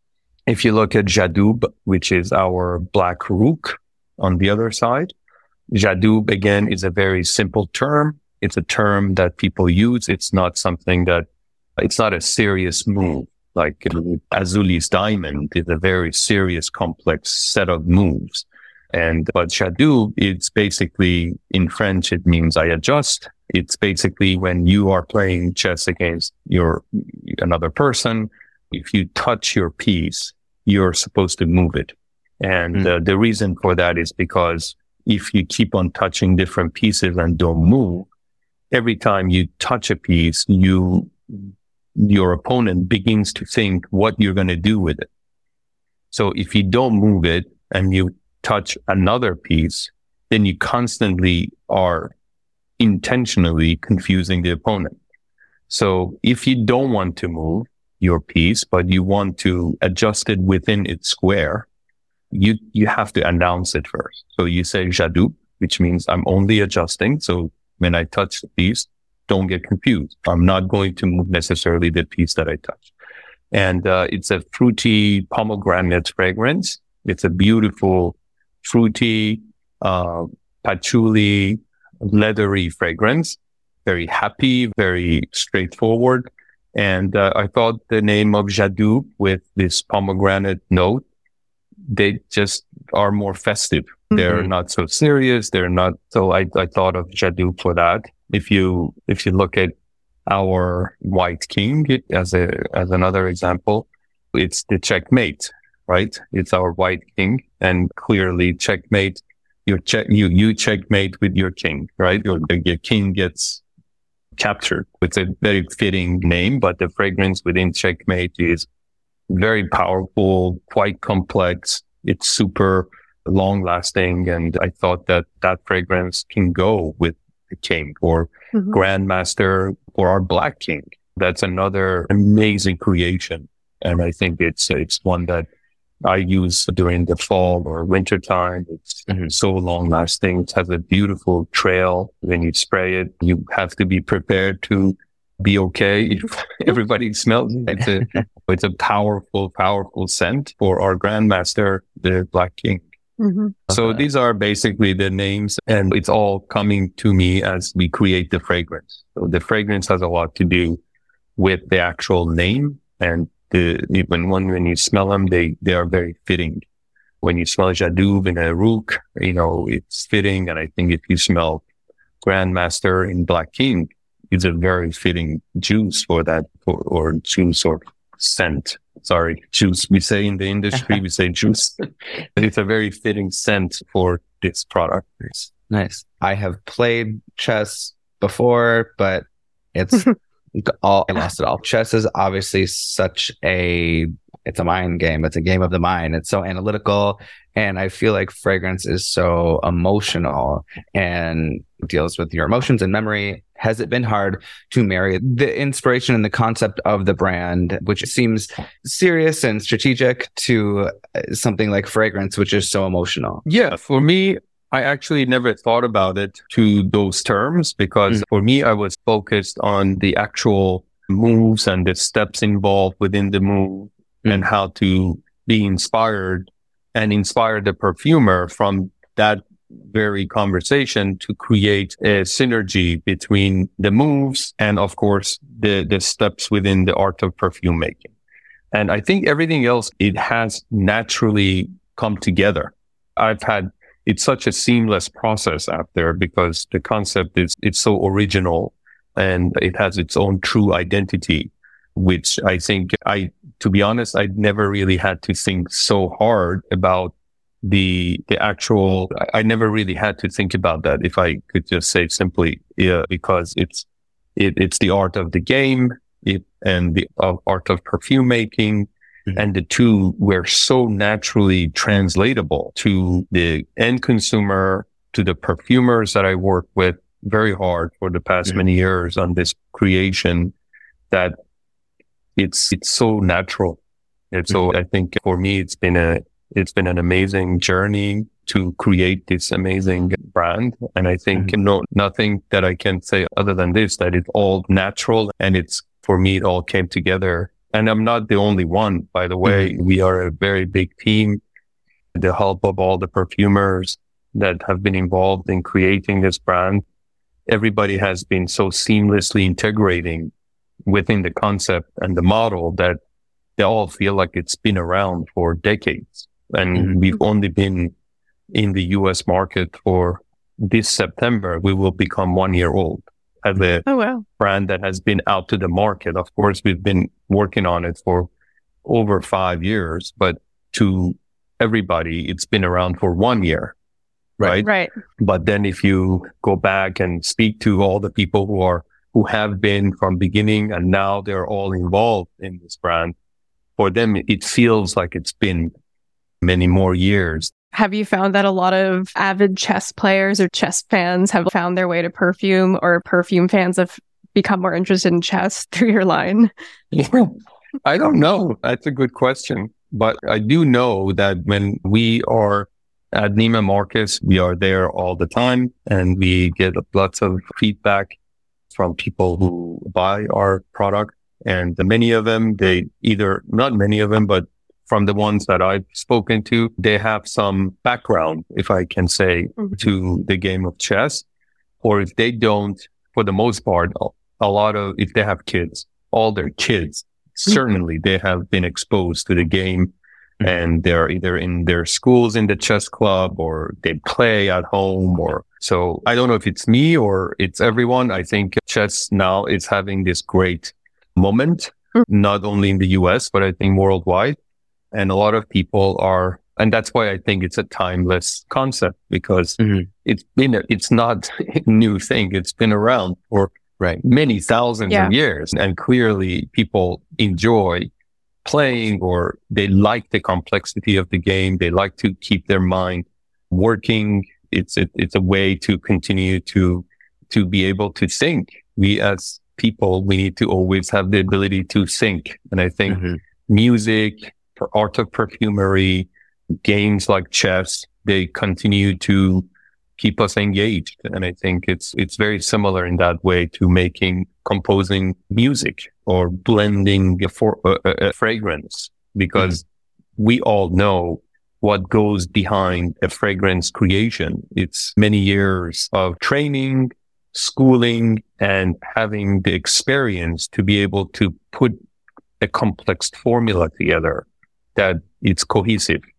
If you look at Jadoub, which is our black rook on the other side, Jadoub, again, is a very simple term. It's a term that people use. It's not something that, it's not a serious move. Like Azuli's diamond is a very serious, complex set of moves. And, but Jadoub, it's basically, in French, it means I adjust. It's basically when you are playing chess against your, another person, if you touch your piece, you're supposed to move it. And mm. uh, the reason for that is because if you keep on touching different pieces and don't move, every time you touch a piece, you, your opponent begins to think what you're going to do with it. So if you don't move it and you touch another piece, then you constantly are intentionally confusing the opponent. So if you don't want to move your piece, but you want to adjust it within its square, you, you have to announce it first. So you say Jadoub, which means I'm only adjusting. So when I touch the piece, don't get confused. I'm not going to move necessarily the piece that I touch. And, uh, it's a fruity pomegranate fragrance. It's a beautiful, fruity, uh, patchouli, leathery fragrance. Very happy, very straightforward. And uh, I thought the name of Jadoub with this pomegranate note, they just are more festive. Mm-hmm. They're not so serious. They're not. So I, I thought of Jadoub for that. If you, if you look at our White King as a, as another example, it's the checkmate, right? It's our White King, and clearly checkmate, you check, you, you checkmate with your king, right? Your, your king gets captured. It's a very fitting name, but the fragrance within Checkmate is very powerful, quite complex. It's super long lasting. And I thought that that fragrance can go with the king or mm-hmm. Grandmaster or our Black King. That's another amazing creation. And I think it's, it's one that I use during the fall or winter time. It's mm-hmm. so long lasting. It has a beautiful trail. When you spray it, you have to be prepared to be okay if everybody smells it. It's a, it's a powerful, powerful scent for our Grandmaster, the Black King. Mm-hmm. So okay. These are basically the names, and it's all coming to me as we create the fragrance. So the fragrance has a lot to do with the actual name, and the, even when, when you smell them, they, they are very fitting when you smell Jadoub in a Rook, you know, it's fitting. And I think if you smell Grandmaster in Black King, it's a very fitting juice for that, or, or juice or scent. Sorry, juice. We say in the industry, we say juice. It's a very fitting scent for this product. Nice. Nice. I have played chess before, but it's all, I lost it all. Chess is obviously such a, it's a mind game. It's a game of the mind. It's so analytical. And I feel like fragrance is so emotional and deals with your emotions and memory. Has it been hard to marry the inspiration and the concept of the brand, which seems serious and strategic, to something like fragrance, which is so emotional? Yeah, for me, I actually never thought about it to those terms, because mm-hmm. for me, I was focused on the actual moves and the steps involved within the move mm-hmm. and how to be inspired and inspire the perfumer from that very conversation to create a synergy between the moves and, of course, the, the steps within the art of perfume making. And I think everything else, it has naturally come together. I've had, it's such a seamless process out there because the concept is, it's so original and it has its own true identity, which I think I, to be honest, I never really had to think so hard about the, the actual, I, I never really had to think about that, if I could just say simply, yeah, because it's, it, it's the art of the game, it, and the uh, art of perfume making. Mm-hmm. And the two were so naturally translatable to the end consumer, to the perfumers that I work with very hard for the past mm-hmm. many years on this creation, that it's, it's so natural. And so mm-hmm. I think for me, it's been a, it's been an amazing journey to create this amazing brand. And I think mm-hmm. no, nothing that I can say other than this, that it's all natural, and it's, for me, it all came together. And I'm not the only one, by the way. Mm-hmm. We are a very big team. The help of all the perfumers that have been involved in creating this brand. Everybody has been so seamlessly integrating within the concept and the model that they all feel like it's been around for decades. And mm-hmm. we've only been in the U S market for this September. We will become one year old as a oh, wow. brand that has been out to the market. Of course, we've been working on it for over five years, but to everybody, it's been around for one year. Right. Right. But then if you go back and speak to all the people who are, who have been from beginning and now they're all involved in this brand, for them, it feels like it's been many more years. Have you found that a lot of avid chess players or chess fans have found their way to perfume, or perfume fans have become more interested in chess through your line? Yeah, I don't know. That's a good question. But I do know that when we are at Neiman Marcus, we are there all the time and we get lots of feedback from people who buy our product. And many of them, they either, not many of them, but from the ones that I've spoken to, they have some background, if I can say, mm-hmm. to the game of chess. Or if they don't, for the most part, a lot of, if they have kids, all their kids, mm-hmm. certainly they have been exposed to the game mm-hmm. and they're either in their schools in the chess club or they play at home. Or so I don't know if it's me or it's everyone. I think chess now is having this great moment, mm-hmm. not only in the U S, but I think worldwide. And a lot of people are, and that's why I think it's a timeless concept, because mm-hmm. it's been, a, it's not a new thing. It's been around for right. many thousands yeah. of years. And clearly people enjoy playing, or they like the complexity of the game. They like to keep their mind working. It's, it, it's a way to continue to, to be able to think. We as people, we need to always have the ability to think. And I think mm-hmm. music, for art of perfumery, games like chess, they continue to keep us engaged. And I think it's, it's very similar in that way to making, composing music or blending a, for, a, a fragrance, because mm-hmm. we all know what goes behind a fragrance creation. It's many years of training, schooling, and having the experience to be able to put a complex formula together that it's cohesive.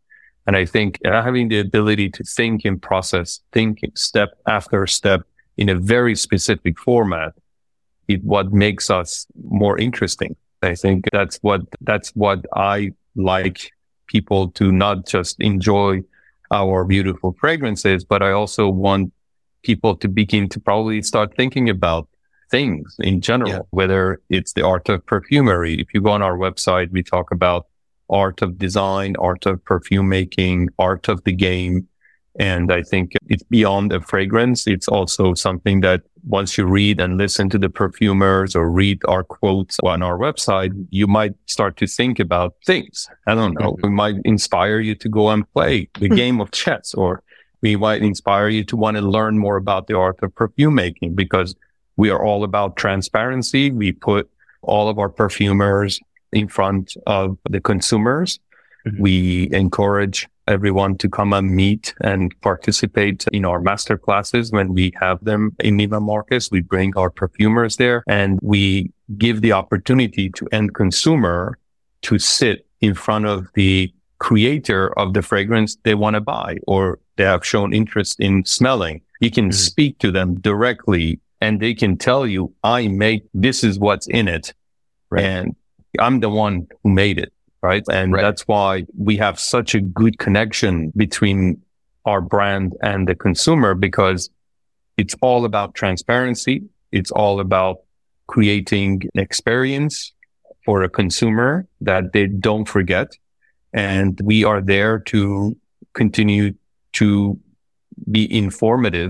And I think having the ability to think and process, think step after step in a very specific format is what makes us more interesting. I think that's what, that's what I like people to not just enjoy our beautiful fragrances, but I also want people to begin to probably start thinking about things in general, yeah. whether it's the art of perfumery. If you go on our website, we talk about art of design, art of perfume making, art of the game. And I think it's beyond a fragrance. It's also something that once you read and listen to the perfumers or read our quotes on our website, you might start to think about things. I don't know. Mm-hmm. We might inspire you to go and play the game of chess, or we might inspire you to want to learn more about the art of perfume making, because we are all about transparency. We put all of our perfumers in front of the consumers. Mm-hmm. We encourage everyone to come and meet and participate in our master classes when we have them in Neiman Marcus. We bring our perfumers there and we give the opportunity to end consumer to sit in front of the creator of the fragrance they want to buy or they have shown interest in smelling. You can mm-hmm. speak to them directly and they can tell you, I made, this is what's in it. Right. And I'm the one who made it. Right. And right. that's why we have such a good connection between our brand and the consumer, because it's all about transparency. It's all about creating an experience for a consumer that they don't forget. And we are there to continue to be informative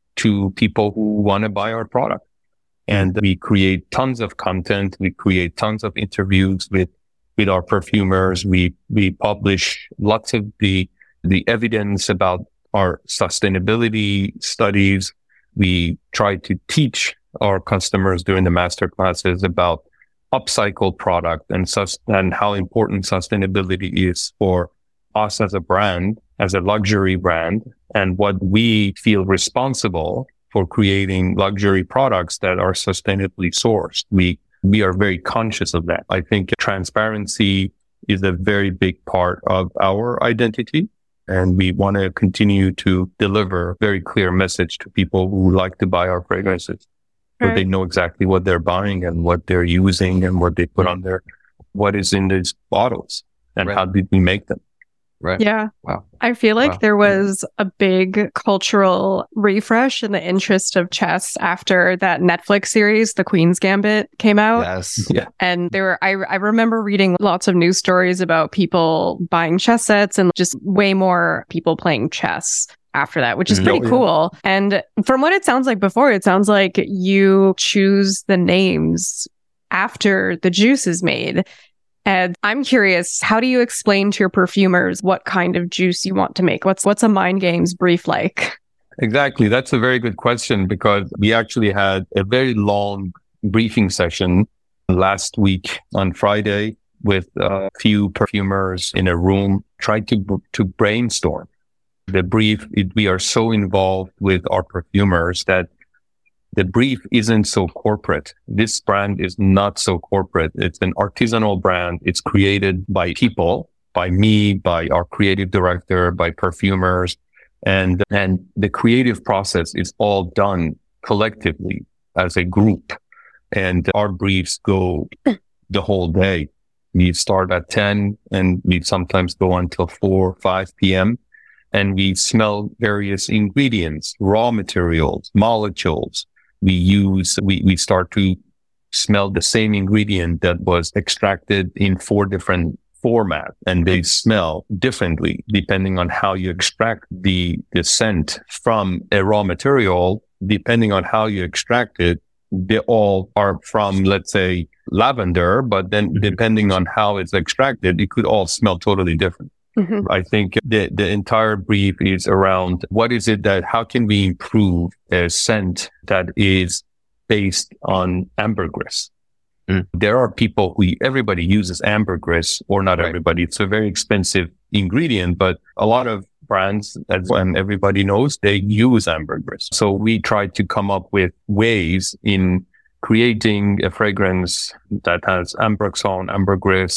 to people who want to buy our product. And we create tons of content. We create tons of interviews with with our perfumers. We, we publish lots of the, the evidence about our sustainability studies. We try to teach our customers during the master classes about upcycled product and sus- and how important sustainability is for us as a brand, as a luxury brand, and what we feel responsible for creating luxury products that are sustainably sourced. We We are very conscious of that. I think transparency is a very big part of our identity, and we want to continue to deliver a very clear message to people who like to buy our fragrances. Right. So they know exactly what they're buying and what they're using and what they put on there, what is in these bottles and right. how did we make them. Right. Yeah. Wow. I feel like wow. there was a big cultural refresh in the interest of chess after that Netflix series, The Queen's Gambit, came out. Yes. Yeah. And there were, I, I remember reading lots of news stories about people buying chess sets and just way more people playing chess after that, which is pretty oh, cool. Yeah. And from what it sounds like before, it sounds like you choose the names after the juice is made. And I'm curious, how do you explain to your perfumers what kind of juice you want to make? What's what's a Mind Games brief like? Exactly. That's a very good question, because we actually had a very long briefing session last week on Friday with a few perfumers in a room trying to to brainstorm. The brief, it, we are so involved with our perfumers that the brief isn't so corporate. This brand is not so corporate. It's an artisanal brand. It's created by people, by me, by our creative director, by perfumers. And, and the creative process is all done collectively as a group. And our briefs go the whole day. We start at ten and we sometimes go until four, five p.m. And we smell various ingredients, raw materials, molecules. We use, we, we start to smell the same ingredient that was extracted in four different formats, and they smell differently depending on how you extract the, the scent from a raw material. Depending on how you extract it, they all are from, let's say, lavender, but then depending on how it's extracted, it could all smell totally different. Mm-hmm. I think the, the entire brief is around what is it that, how can we improve a scent that is based on ambergris? Mm. There are people who, everybody uses ambergris, or not right. everybody. It's a very expensive ingredient, but a lot of brands, as and everybody knows, they use ambergris. So we try to come up with ways in creating a fragrance that has ambroxan, ambergris,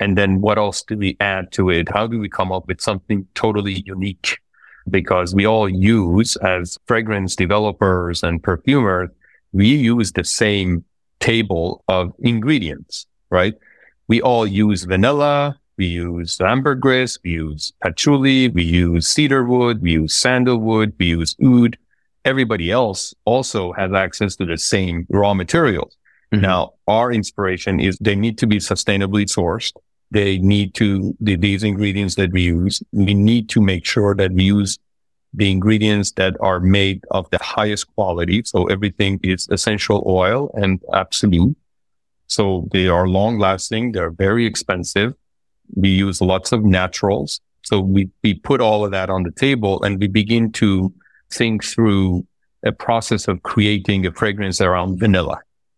And then what else do we add to it? How do we come up with something totally unique? Because we all use, as fragrance developers and perfumers, we use the same table of ingredients, right? We all use vanilla, we use ambergris, we use patchouli, we use cedarwood, we use sandalwood, we use oud. Everybody else also has access to the same raw materials. Mm-hmm. Now, our inspiration is they need to be sustainably sourced. They need to, the, these ingredients that we use, we need to make sure that we use the ingredients that are made of the highest quality. So everything is essential oil and absolute. So they are long lasting. They're very expensive. We use lots of naturals. So we, we put all of that on the table and we begin to think through a process of creating a fragrance around vanilla.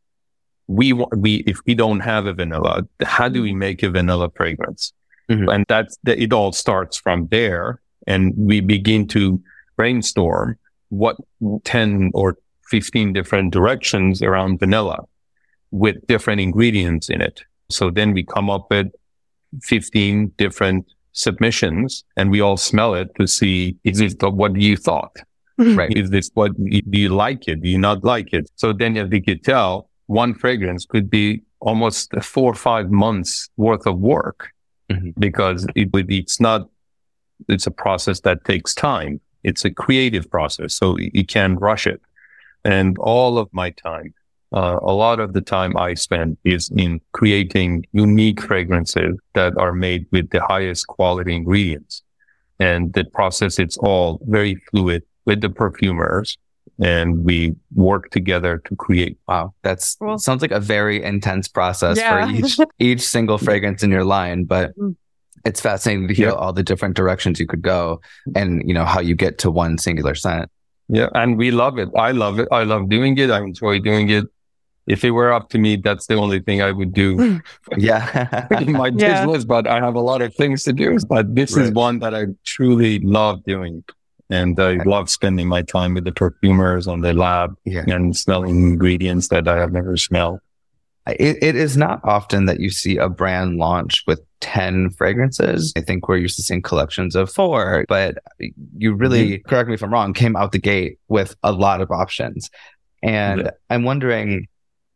We we if we don't have a vanilla, how do we make a vanilla fragrance? Mm-hmm. And that's that. It all starts from there, and we begin to brainstorm what ten or fifteen different directions around vanilla with different ingredients in it. So then we come up with fifteen different submissions, and we all smell it to see, is this what you thought? Mm-hmm. Right? Is this what do you like it? Do you not like it? So then, as we could tell, one fragrance could be almost four or five months worth of work, mm-hmm. because it, it's not, it's a process that takes time. It's a creative process. So you can't rush it. And all of my time, uh, a lot of the time I spend is in creating unique fragrances that are made with the highest quality ingredients. And the process, it's all very fluid with the perfumers. And we work together to create. Wow, that's cool. Sounds like a very intense process yeah. for each each single fragrance in your line. But it's fascinating to hear yeah. all the different directions you could go, and you know how you get to one singular scent. Yeah, and we love it. I love it. I love doing it. I enjoy doing it. If it were up to me, that's the only thing I would do. yeah, in my yeah. business. But I have a lot of things to do. But this right. is one that I truly love doing. And I love spending my time with the perfumers on the lab yeah. and smelling ingredients that I have never smelled. It, it is not often that you see a brand launch with ten fragrances. I think we're used to seeing collections of four, but you really, mm-hmm. correct me if I'm wrong, came out the gate with a lot of options. And yeah. I'm wondering,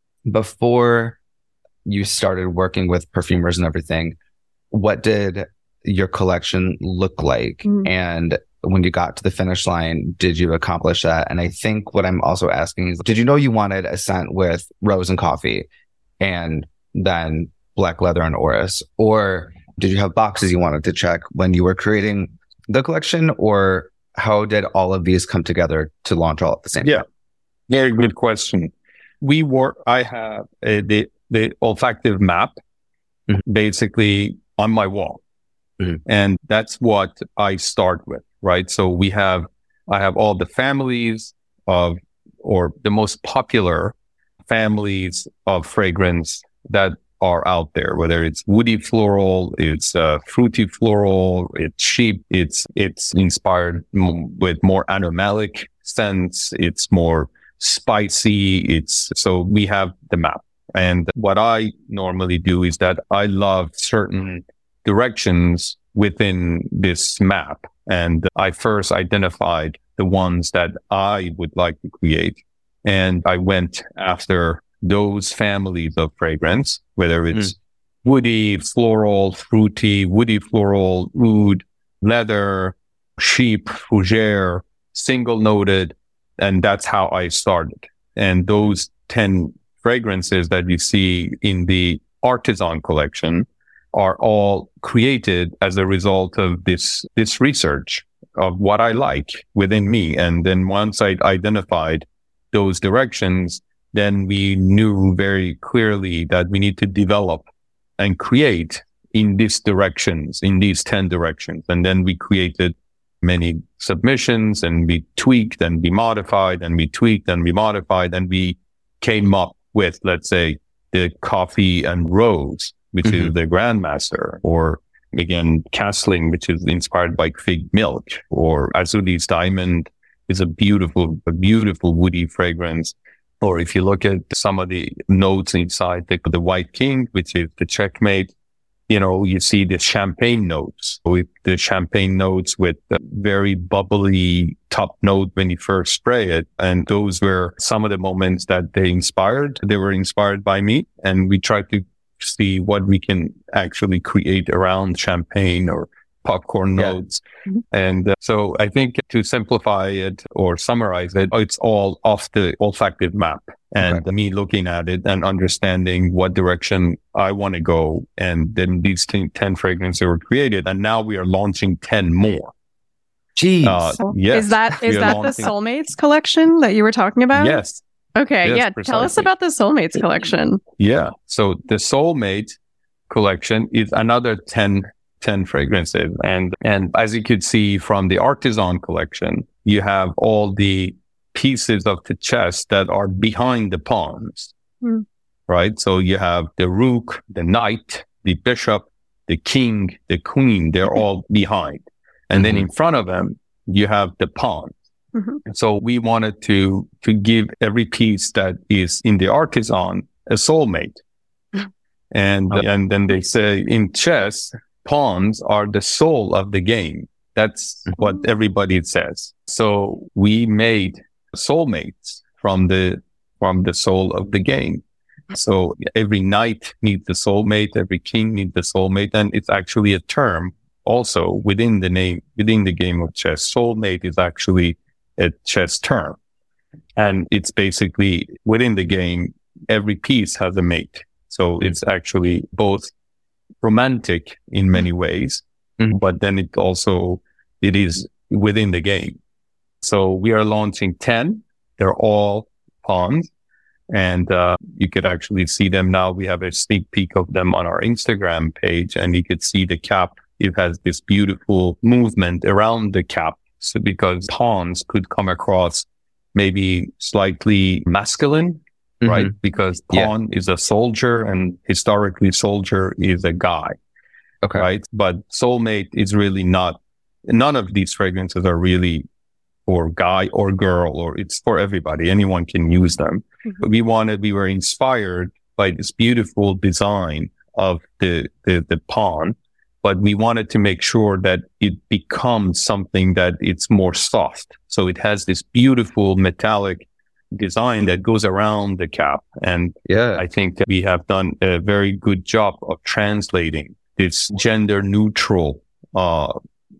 before you started working with perfumers and everything, what did your collection look like? Mm-hmm. And when you got to the finish line, did you accomplish that? And I think what I'm also asking is, did you know you wanted a scent with rose and coffee and then black leather and orris? Or did you have boxes you wanted to check when you were creating the collection? Or how did all of these come together to launch all at the same yeah. time? Very good question. We were, I have a, the, the olfactive map mm-hmm. basically on my wall. Mm-hmm. And that's what I start with. Right. So we have, I have all the families of, or the most popular families of fragrance that are out there, whether it's woody floral, it's uh, fruity floral, it's sheep, it's, it's inspired m- with more animalic scents. It's more spicy. It's, so we have the map. And what I normally do is that I love certain directions within this map. And I first identified the ones that I would like to create. And I went after those families of fragrance, whether it's mm. woody, floral, fruity, woody, floral, oud, leather, sheep, fougere, single noted. And that's how I started. And those ten fragrances that you see in the Artisan collection are all created as a result of this, this research of what I like within me. And then once I identified those directions, then we knew very clearly that we need to develop and create in these directions, in these ten directions. And then we created many submissions and we tweaked and we modified and we tweaked and we modified and we came up with, let's say, the coffee and rose, which mm-hmm. is the Grandmaster, or again, Castling, which is inspired by fig milk, or Azuli's Diamond is a beautiful, a beautiful woody fragrance. Or if you look at some of the notes inside the, the White King, which is the Checkmate, you know, you see the champagne notes with the champagne notes with the very bubbly top note when you first spray it. And those were some of the moments that they inspired. They were inspired by me. And we tried to see what we can actually create around champagne or popcorn Yeah. notes. Mm-hmm. And uh, so I think to simplify it or summarize it, it's all off the olfactive map. And okay. me looking at it and understanding what direction I want to go. And then these ten fragrances were created. And now we are launching ten more. Jeez. Uh, yes, is that is that launching... the Soulmates collection that you were talking about? Yes. Okay. Yes, yeah. precisely. Tell us about the Soulmates collection. Yeah. So the Soulmate collection is another ten, ten fragrances. And, and as you could see from the Artisan collection, you have all the pieces of the chest that are behind the pawns, mm. right? So you have the rook, the knight, the bishop, the king, the queen, they're all behind. And mm-hmm. then in front of them, you have the pawns. Mm-hmm. So we wanted to, to give every piece that is in the Artisan a soulmate. Mm-hmm. And, oh. and then they say in chess, pawns are the soul of the game. That's mm-hmm. what everybody says. So we made soulmates from the from the soul of the game. So every knight needs the soulmate, every king needs the soulmate, and it's actually a term also within the name within the game of chess. Soulmate is actually a chess term, and it's basically within the game. Every piece has a mate, so it's actually both romantic in many ways, mm-hmm. but then it also it is within the game. So we are launching ten. They're all pawns. And uh, you could actually see them now. We have a sneak peek of them on our Instagram page. And you could see the cap. It has this beautiful movement around the cap. So because pawns could come across maybe slightly masculine, mm-hmm. right? Because pawn yeah. is a soldier and historically soldier is a guy. Okay. Right. But soulmate is really not, none of these fragrances are really for guy or girl, or it's for everybody. Anyone can use them. Mm-hmm. But we wanted, we were inspired by this beautiful design of the, the, the pawn, but we wanted to make sure that it becomes something that it's more soft. So it has this beautiful metallic design that goes around the cap. And yeah, I think that we have done a very good job of translating this gender neutral, uh,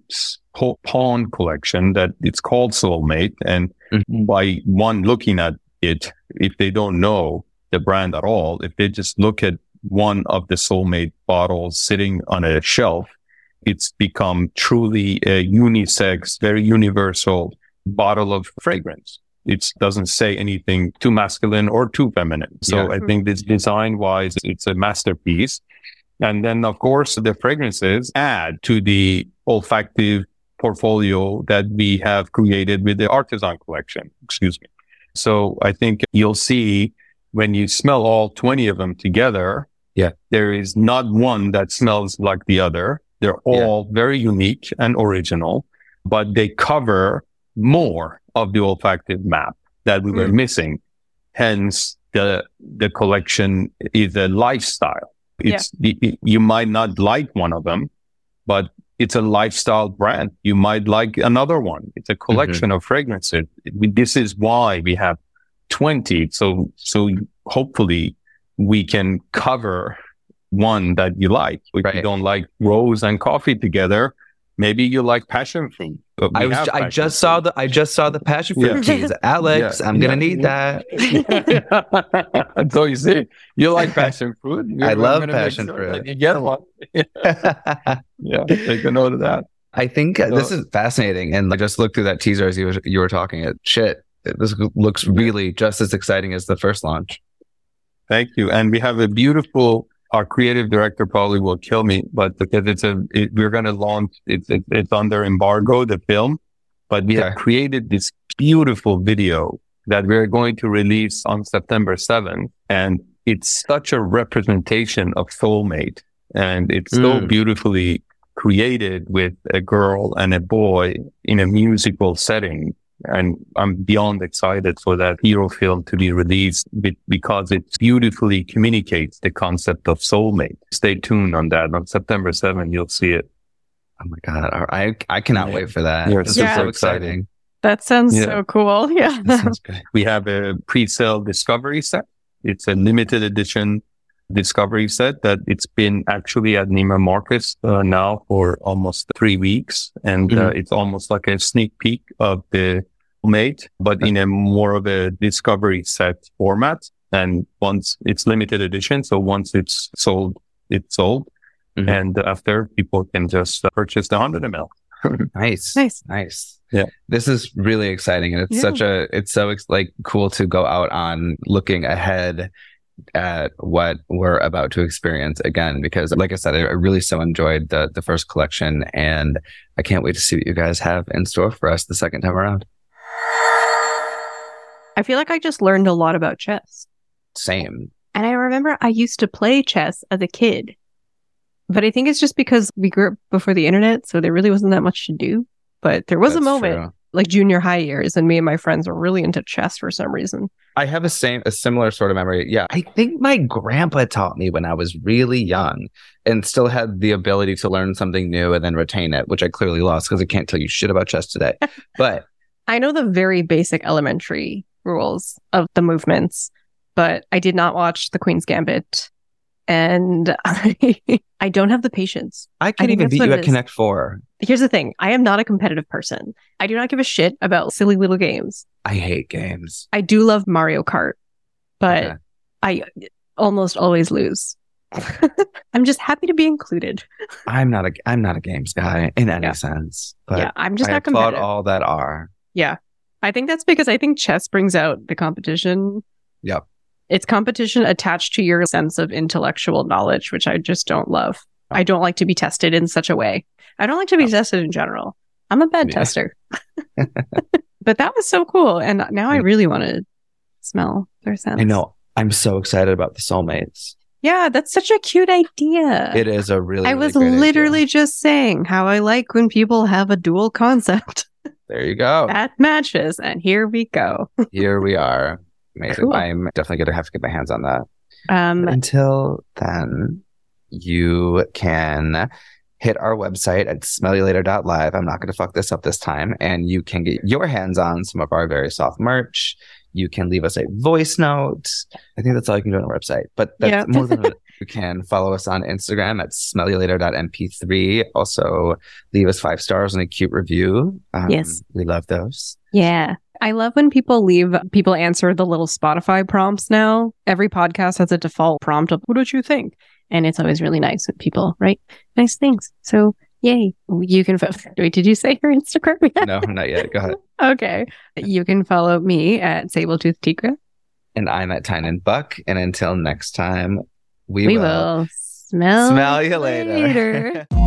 pawn collection that it's called Soulmate. And mm-hmm. by one looking at it, if they don't know the brand at all, if they just look at one of the Soulmate bottles sitting on a shelf, it's become truly a unisex, very universal bottle of fragrance. It doesn't say anything too masculine or too feminine. So yeah. I think this design wise, it's a masterpiece. And then, of course, the fragrances add to the olfactive portfolio that we have created with the Artisan collection. Excuse me. So I think you'll see when you smell all twenty of them together, yeah, there is not one that smells like the other. They're all yeah. very unique and original, but they cover more of the olfactive map that we mm. were missing. Hence, the the collection is a lifestyle. It's yeah. y- you might not like one of them, but it's a lifestyle brand. You might like another one. It's a collection mm-hmm. of fragrances. We, this is why we have twenty. So, so hopefully we can cover one that you like. If right. you don't like rose and coffee together, maybe you like passion fruit. I was, I just fruit. saw the, I just saw the passion fruit yeah. teas. Alex, yeah. I'm yeah. gonna need that. So you see, you like passion fruit. You're, I love passion sure fruit. You get one. Yeah, take a note of that. I think so, this is fascinating. And I just looked through that teaser as you were, you were talking. It shit, this looks really just as exciting as the first launch. Thank you. And we have a beautiful. Our creative director probably will kill me, but because it's a, it, we're going to launch, it's, it, it's under embargo, the film, but we okay. have created this beautiful video that we're going to release on September seventh. And it's such a representation of Soulmate. And it's mm. so beautifully created with a girl and a boy in a musical setting. And I'm beyond excited for that hero film to be released because it beautifully communicates the concept of soulmate. Stay tuned on that. On September seventh, you'll see it. Oh my God. I, I cannot yeah. wait for that. Yeah, this super is so exciting. exciting. That sounds yeah. so cool. Yeah. That sounds good. We have a pre-sale discovery set. It's a limited edition discovery set that it's been actually at Neiman Marcus uh, now for almost three weeks. And mm-hmm. uh, it's almost like a sneak peek of the mate, but in a more of a discovery set format. And once it's limited edition, so once it's sold, it's sold. Mm-hmm. And after, people can just uh, purchase the one hundred milliliters. Nice. Nice. Nice. Yeah. This is really exciting. And it's yeah. such a, it's so like cool to go out on looking ahead at what we're about to experience again, because like I said, I really so enjoyed the the first collection, and I can't wait to see what you guys have in store for us the second time around. I feel like I just learned a lot about chess. Same. And I remember I used to play chess as a kid, but I think it's just because we grew up before the internet, so there really wasn't that much to do. But there was That's a moment true. like junior high years, and me and my friends were really into chess for some reason. I have a same a similar sort of memory. Yeah, I think my grandpa taught me when I was really young, and still had the ability to learn something new and then retain it, which I clearly lost because I can't tell you shit about chess today. But I know the very basic elementary rules of the movements, but I did not watch The Queen's Gambit, and I, I don't have the patience. I can't I even beat you at Connect Four. Here's the thing. I am not a competitive person. I do not give a shit about silly little games. I hate games. I do love Mario Kart, but Okay. I almost always lose. I'm just happy to be included. I'm not a I'm not a games guy in any Yeah. sense. But yeah, I'm just I not applaud competitive. all that are. Yeah. I think that's because I think chess brings out the competition. Yep. It's competition attached to your sense of intellectual knowledge, which I just don't love. I don't like to be tested in such a way. I don't like to be Oh. tested in general. I'm a bad Yeah. tester. But that was so cool. And now I really want to smell their scents. I know. I'm so excited about the soulmates. Yeah, that's such a cute idea. It is a really I really was great idea. literally just saying how I like when people have a dual concept There you go. at matches. And here we go. Here we are. Amazing. Cool. I'm definitely going to have to get my hands on that. Um, But until then, you can hit our website at smelly later dot live. I'm not going to fuck this up this time. And you can get your hands on some of our very soft merch. You can leave us a voice note. I think that's all you can do on our website. But that's Yeah. more than it. You can follow us on Instagram at smelly later dot m p three. Also, leave us five stars and a cute review. Um, Yes. We love those. Yeah. I love when people leave, people answer the little Spotify prompts now. Every podcast has a default prompt of, what did you think? And it's always really nice when people write nice things. So, yay. You can, fo- wait, did you say your Instagram yet? No, not yet. Go ahead. Okay. You can follow me at Sabletooth Tigra. And I'm at Tynan Buck. And until next time, we, We will, will smell, smell you later. later.